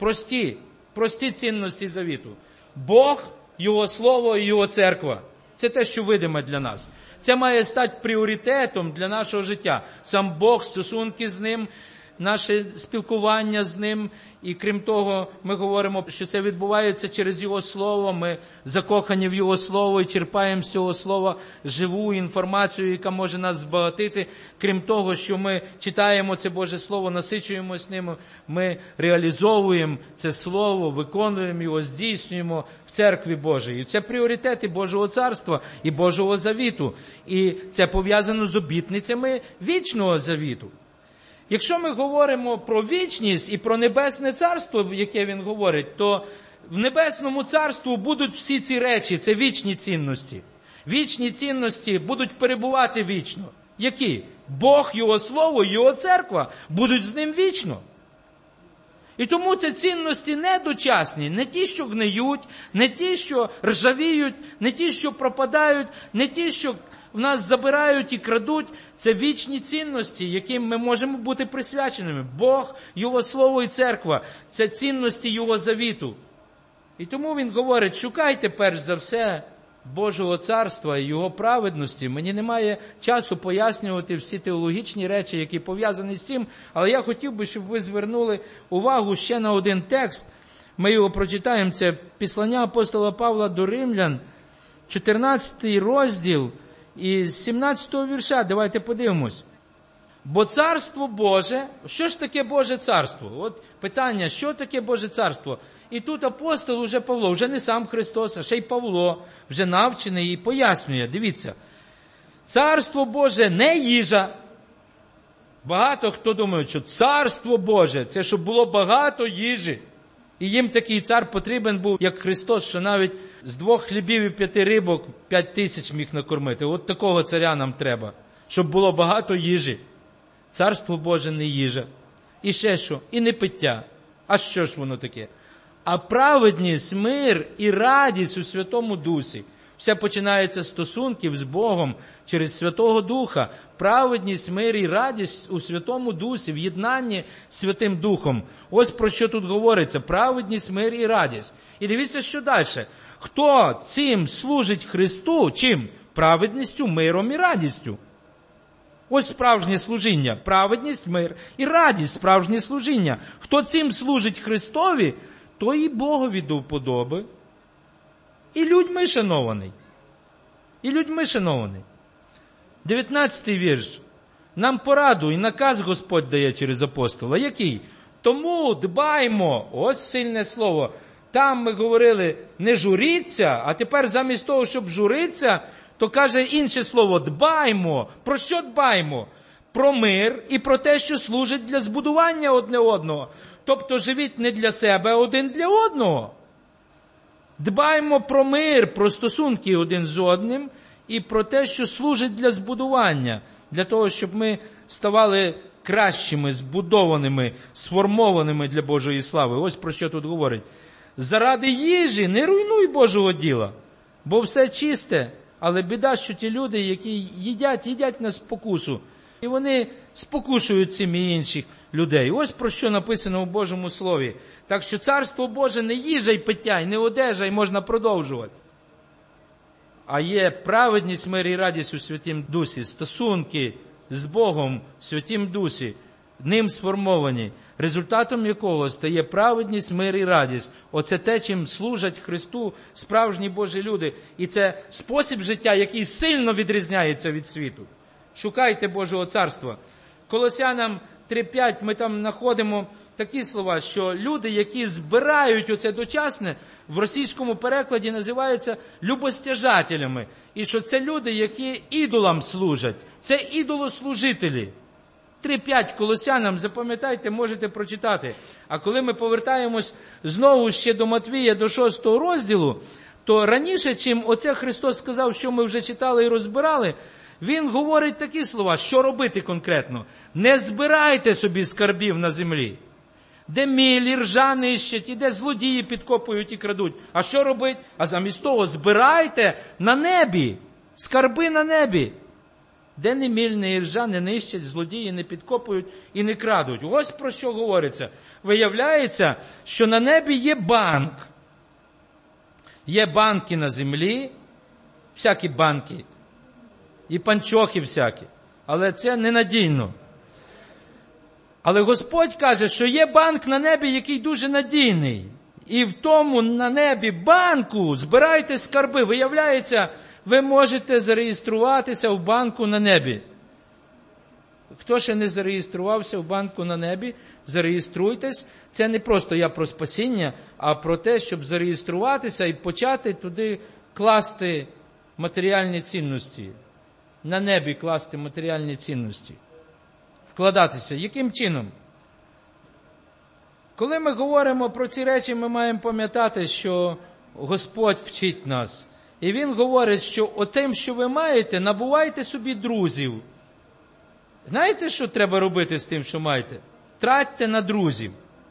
Прості цінності завіту. Бог, Його Слово і Його Церква. Це те, що видиме для нас. Це має стати пріоритетом для нашого життя. Сам Бог, стосунки з Ним, наше спілкування з Ним. І крім того, ми говоримо, що це відбувається через Його Слово. Ми закохані в Його Слово і черпаємо з цього Слова живу інформацію, яка може нас збагатити. Крім того, що ми читаємо це Боже Слово, насичуємось ним, ми реалізовуємо це Слово, виконуємо його, здійснюємо в Церкві Божій. І це пріоритети Божого Царства і Божого Завіту. І це пов'язано з обітницями вічного завіту. Якщо ми говоримо про вічність і про Небесне Царство, яке він говорить, то в Небесному Царству будуть всі ці речі, це вічні цінності. Вічні цінності будуть перебувати вічно. Які? Бог, Його Слово, Його Церква будуть з Ним вічно. І тому це цінності не дочасні, не ті, що гниють, не ті, що ржавіють, не ті, що пропадають, не ті, що в нас забирають і крадуть. Це вічні цінності, яким ми можемо бути присвяченими. Бог, Його Слово і Церква – це цінності Його завіту. І тому він говорить, шукайте перш за все Божого Царства і Його праведності. Мені немає часу пояснювати всі теологічні речі, які пов'язані з цим, але я хотів би, щоб ви звернули увагу ще на один текст. Ми його прочитаємо, це Післання апостола Павла до Римлян, 14 розділ, і з 17-го вірша, давайте подивимось. Бо Царство Боже, що ж таке Боже Царство? От питання, що таке Боже Царство? І тут апостол уже Павло, вже не сам Христос, а ще й Павло, вже навчений і пояснює. Дивіться, Царство Боже не їжа. Багато хто думає, що Царство Боже, це щоб було багато їжі. І їм такий цар потрібен був, як Христос, що навіть з 2 хлібів і 5 рибок 5000 міг накормити. От такого царя нам треба, щоб було багато їжі. Царство Боже не їжа. І ще що? І не пиття. А що ж воно таке? А праведність, мир і радість у Святому Дусі. Все починається з стосунків з Богом через Святого Духа. Праведність, мир і радість у Святому Дусі, в єднанні з Святим Духом. Ось про що тут говориться. Праведність, мир і радість. І дивіться, що далі. Хто цим служить Христу? Чим? Праведністю, миром і радістю. Ось справжнє служіння. Праведність, мир і радість. Справжнє служіння. Хто цим служить Христові, то і Богові до вподоби. І людьми шанований. І людьми шанований. 19-й вірш. нам пораду і наказ Господь дає через апостола. Який? Тому дбаймо, ось сильне слово. Там ми говорили, не журіться, а тепер замість того, щоб журитися, то каже інше слово, дбаймо. Про що дбаймо? Про мир і про те, що служить для збудування одне одного. Тобто живіть не для себе, а один для одного. Дбаймо про мир, про стосунки один з одним і про те, що служить для збудування, для того, щоб ми ставали кращими, збудованими, сформованими для Божої слави. Ось про що тут говорить. Заради їжі не руйнуй Божого діла, бо все чисте, але біда, що ті люди, які їдять на спокусу, і вони спокушують цим і інших людей. Ось про що написано у Божому Слові. Так що Царство Боже не їжа й пиття, і не одежа, і можна продовжувати. А є праведність, мир і радість у Святім Дусі, стосунки з Богом в Святім Дусі, ним сформовані, результатом якого стає праведність, мир і радість. Оце те, чим служать Христу справжні Божі люди. І це спосіб життя, який сильно відрізняється від світу. Шукайте Божого Царства. Колосянам 3:5 ми там знаходимо такі слова, що люди, які збирають оце дочасне, в російському перекладі називаються любостяжателями. І що це люди, які ідолам служать. Це ідолослужителі. 3:5 Колосянам, запам'ятайте, можете прочитати. А коли ми повертаємось знову ще до Матвія, до 6 розділу, то раніше, чим оце Христос сказав, що ми вже читали і розбирали, Він говорить такі слова, що робити конкретно. Не збирайте собі скарбів на землі, де міль і ржа нищать, і де злодії підкопують і крадуть. А що робить? А замість того збирайте на небі, скарби на небі, де не міль, не ржа не нищать, злодії не підкопують і не крадуть. Ось про що говориться. Виявляється, що на небі є банк. Є банки на землі, всякі банки, і панчохи всякі. Але це ненадійно. Але Господь каже, що є банк на небі, який дуже надійний. І в тому на небі банку збирайте скарби. Виявляється, ви можете зареєструватися в банку на небі. Хто ще не зареєструвався в банку на небі, зареєструйтесь. Це не просто я про спасіння, а про те, щоб зареєструватися і почати туди класти матеріальні цінності. На небі класти матеріальні цінності. Вкладатися. Яким чином? Коли ми говоримо про ці речі, ми маємо пам'ятати, що Господь вчить нас. І Він говорить, що отим, що ви маєте, набувайте собі друзів. Знаєте, що треба робити з тим, що маєте? Тратьте на друзів.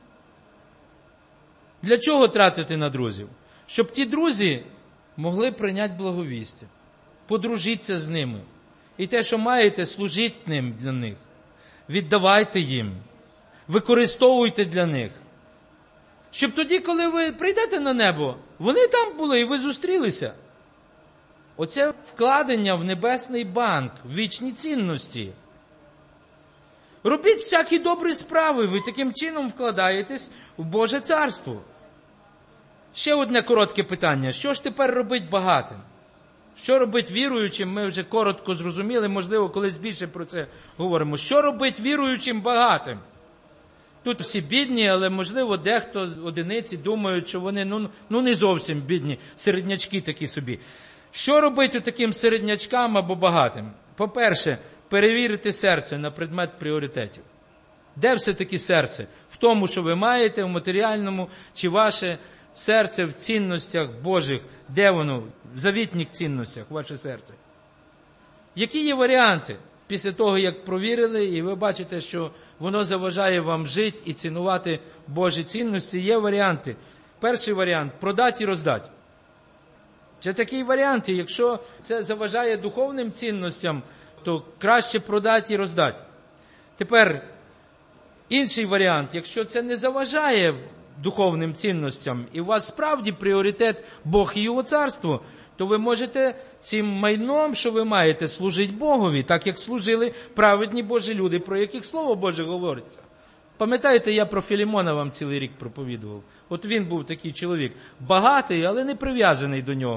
Для чого тратити на друзів? Щоб ті друзі могли прийняти благовістя. Подружіться з ними. І те, що маєте, служіть ним для них. Віддавайте їм. Використовуйте для них. Щоб тоді, коли ви прийдете на небо, вони там були і ви зустрілися. Оце вкладення в небесний банк, в вічні цінності. Робіть всякі добрі справи, ви таким чином вкладаєтесь в Боже Царство. Ще одне коротке питання. Що ж тепер робить багатим? Що робить віруючим? Ми вже коротко зрозуміли, можливо, колись більше про це говоримо. Що робить віруючим багатим? Тут всі бідні, але, можливо, дехто одиниці думають, що вони не зовсім бідні, середнячки такі собі. Що робити таким середнячкам або багатим? По-перше, перевірити серце на предмет пріоритетів. Де все-таки серце? В тому, що ви маєте, в матеріальному, чи ваше серце в цінностях Божих? Де воно? В завітніх цінностях, ваше серце. Які є варіанти? Після того, як провірили, і ви бачите, що воно заважає вам жити і цінувати Божі цінності, є варіанти. Перший варіант – продати і роздати. Це такий варіант, і якщо це заважає духовним цінностям, то краще продати і роздати. Тепер інший варіант, якщо це не заважає духовним цінностям, і у вас справді пріоритет Бог і Його царство, то ви можете цим майном, що ви маєте, служити Богові, так як служили праведні Божі люди, про яких Слово Боже говориться. Пам'ятаєте, я про Філімона вам цілий рік проповідував. От він був такий чоловік, багатий, але не прив'язаний до нього.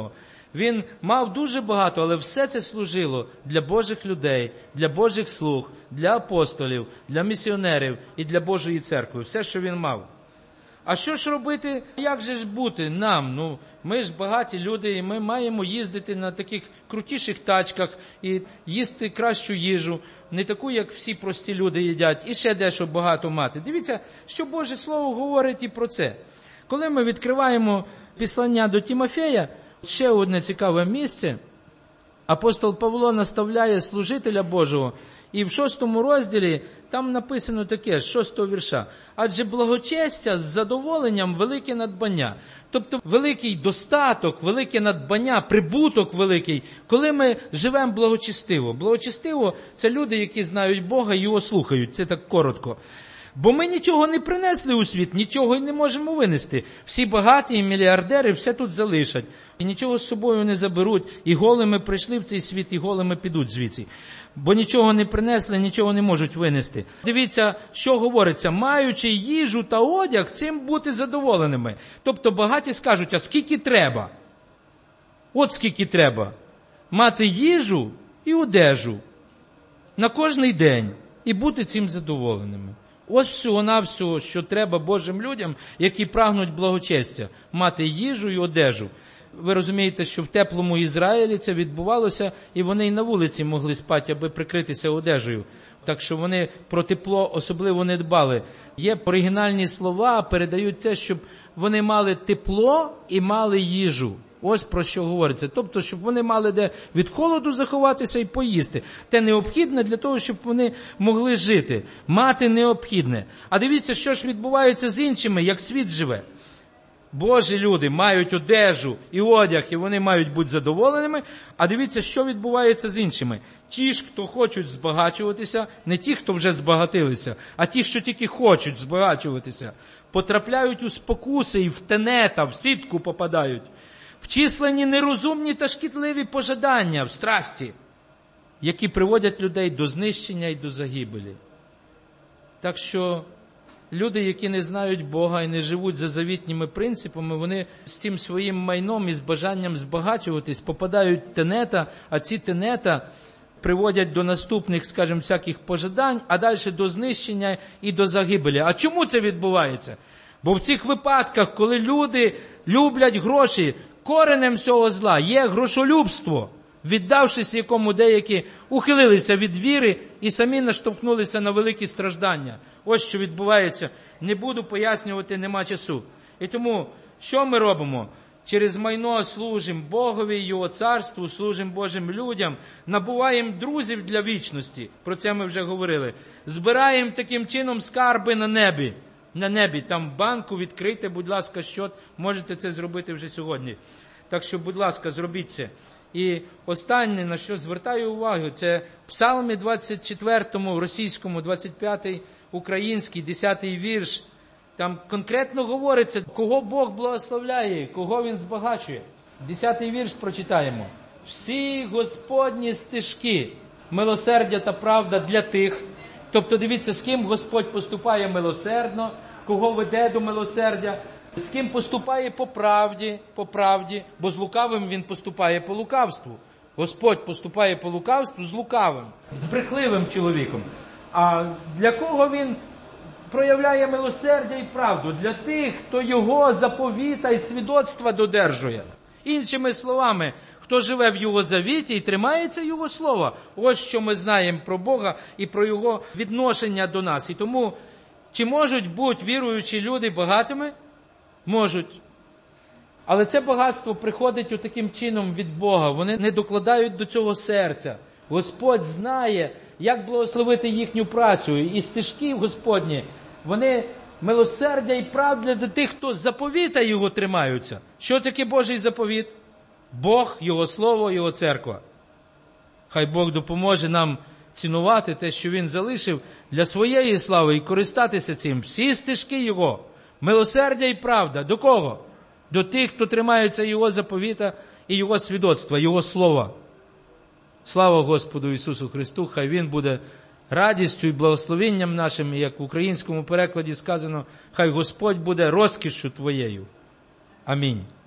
Він мав дуже багато, але все це служило для Божих людей, для Божих слуг, для апостолів, для місіонерів і для Божої церкви. Все, що він мав. А що ж робити, як же ж бути нам? Ми ж багаті люди, і ми маємо їздити на таких крутіших тачках і їсти кращу їжу, не таку, як всі прості люди їдять, і ще дещо багато мати. Дивіться, що Боже Слово говорить і про це. Коли ми відкриваємо післання до Тимофея, ще одне цікаве місце, апостол Павло наставляє служителя Божого, і в 6 розділі там написано таке, з 6 вірша. «Адже благочестя з задоволенням велике надбання». Тобто великий достаток, велике надбання, прибуток великий, коли ми живемо благочестиво. Благочестиво – це люди, які знають Бога і Його слухають. Це так коротко. Бо ми нічого не принесли у світ, нічого й не можемо винести. Всі багаті і мільярдери все тут залишать. І нічого з собою не заберуть. І голими прийшли в цей світ, і голими підуть звідси. Бо нічого не принесли, нічого не можуть винести. Дивіться, що говориться. Маючи їжу та одяг, цим бути задоволеними. Тобто багаті скажуть, а скільки треба? От скільки треба. Мати їжу і одежу на кожний день і бути цим задоволеними. Ось всього-навсього, що треба Божим людям, які прагнуть благочестя. Мати їжу і одежу. Ви розумієте, що в теплому Ізраїлі це відбувалося, і вони й на вулиці могли спати, аби прикритися одежею. Так що вони про тепло особливо не дбали. Є оригінальні слова, передають це, щоб вони мали тепло і мали їжу. Ось про що говориться. Тобто, щоб вони мали де від холоду заховатися і поїсти. Те необхідне для того, щоб вони могли жити. Мати необхідне. А дивіться, що ж відбувається з іншими, як світ живе. Божі люди мають одежу і одяг, і вони мають бути задоволеними. А дивіться, що відбувається з іншими. Ті ж, хто хочуть збагачуватися, не ті, хто вже збагатилися, а ті, що тільки хочуть збагачуватися, потрапляють у спокуси і в тенета, в сітку попадають. Вчислені нерозумні та шкідливі пожадання в страсті, які приводять людей до знищення і до загибелі. Так що люди, які не знають Бога і не живуть за завітніми принципами, вони з цим своїм майном і з бажанням збагачуватись попадають в тенета, а ці тенета приводять до наступних, скажімо, всяких пожадань, а далі до знищення і до загибелі. А чому це відбувається? Бо в цих випадках, коли люди люблять гроші, коренем всього зла є грошолюбство, віддавшись якому деякі ухилилися від віри і самі наштовхнулися на великі страждання. Ось що відбувається. Не буду пояснювати, нема часу. І тому, що ми робимо? Через майно служимо Богові і Його царству, служимо Божим людям, набуваємо друзів для вічності, про це ми вже говорили. Збираємо таким чином скарби на небі. На небі, там в банку відкрийте, будь ласка, счет, можете це зробити вже сьогодні. Так що, будь ласка, зробіть це. І останнє, на що звертаю увагу, це в Псалмі 24-му, російському, 25-й, український, 10-й вірш. Там конкретно говориться, кого Бог благословляє, кого Він збагачує. 10-й вірш прочитаємо. «Всі Господні стежки, милосердя та правда для тих». Тобто дивіться, з ким Господь поступає милосердно, кого веде до милосердя, з ким поступає по правді, бо з лукавим Він поступає по лукавству. Господь поступає по лукавству з лукавим, з брехливим чоловіком. А для кого Він проявляє милосердя і правду? Для тих, хто Його заповіта і свідоцтва додержує. Іншими словами, хто живе в Його завіті і тримається Його слова. Ось що ми знаємо про Бога і про Його відношення до нас. І тому, чи можуть бути віруючі люди багатими? Можуть. Але це багатство приходить таким чином від Бога. Вони не докладають до цього серця. Господь знає, як благословити їхню працю. І стежки Господні, вони милосердя і правда для тих, хто заповіта Його тримаються. Що таке Божий заповіт? Бог, Його Слово, Його Церква. Хай Бог допоможе нам цінувати те, що Він залишив для своєї слави і користатися цим. Всі стежки Його, милосердя і правда. До кого? До тих, хто тримається Його заповіта і Його свідоцтва, Його Слова. Слава Господу Ісусу Христу, хай Він буде радістю і благословенням нашим, як в українському перекладі сказано, хай Господь буде розкішшю Твоєю. Амінь.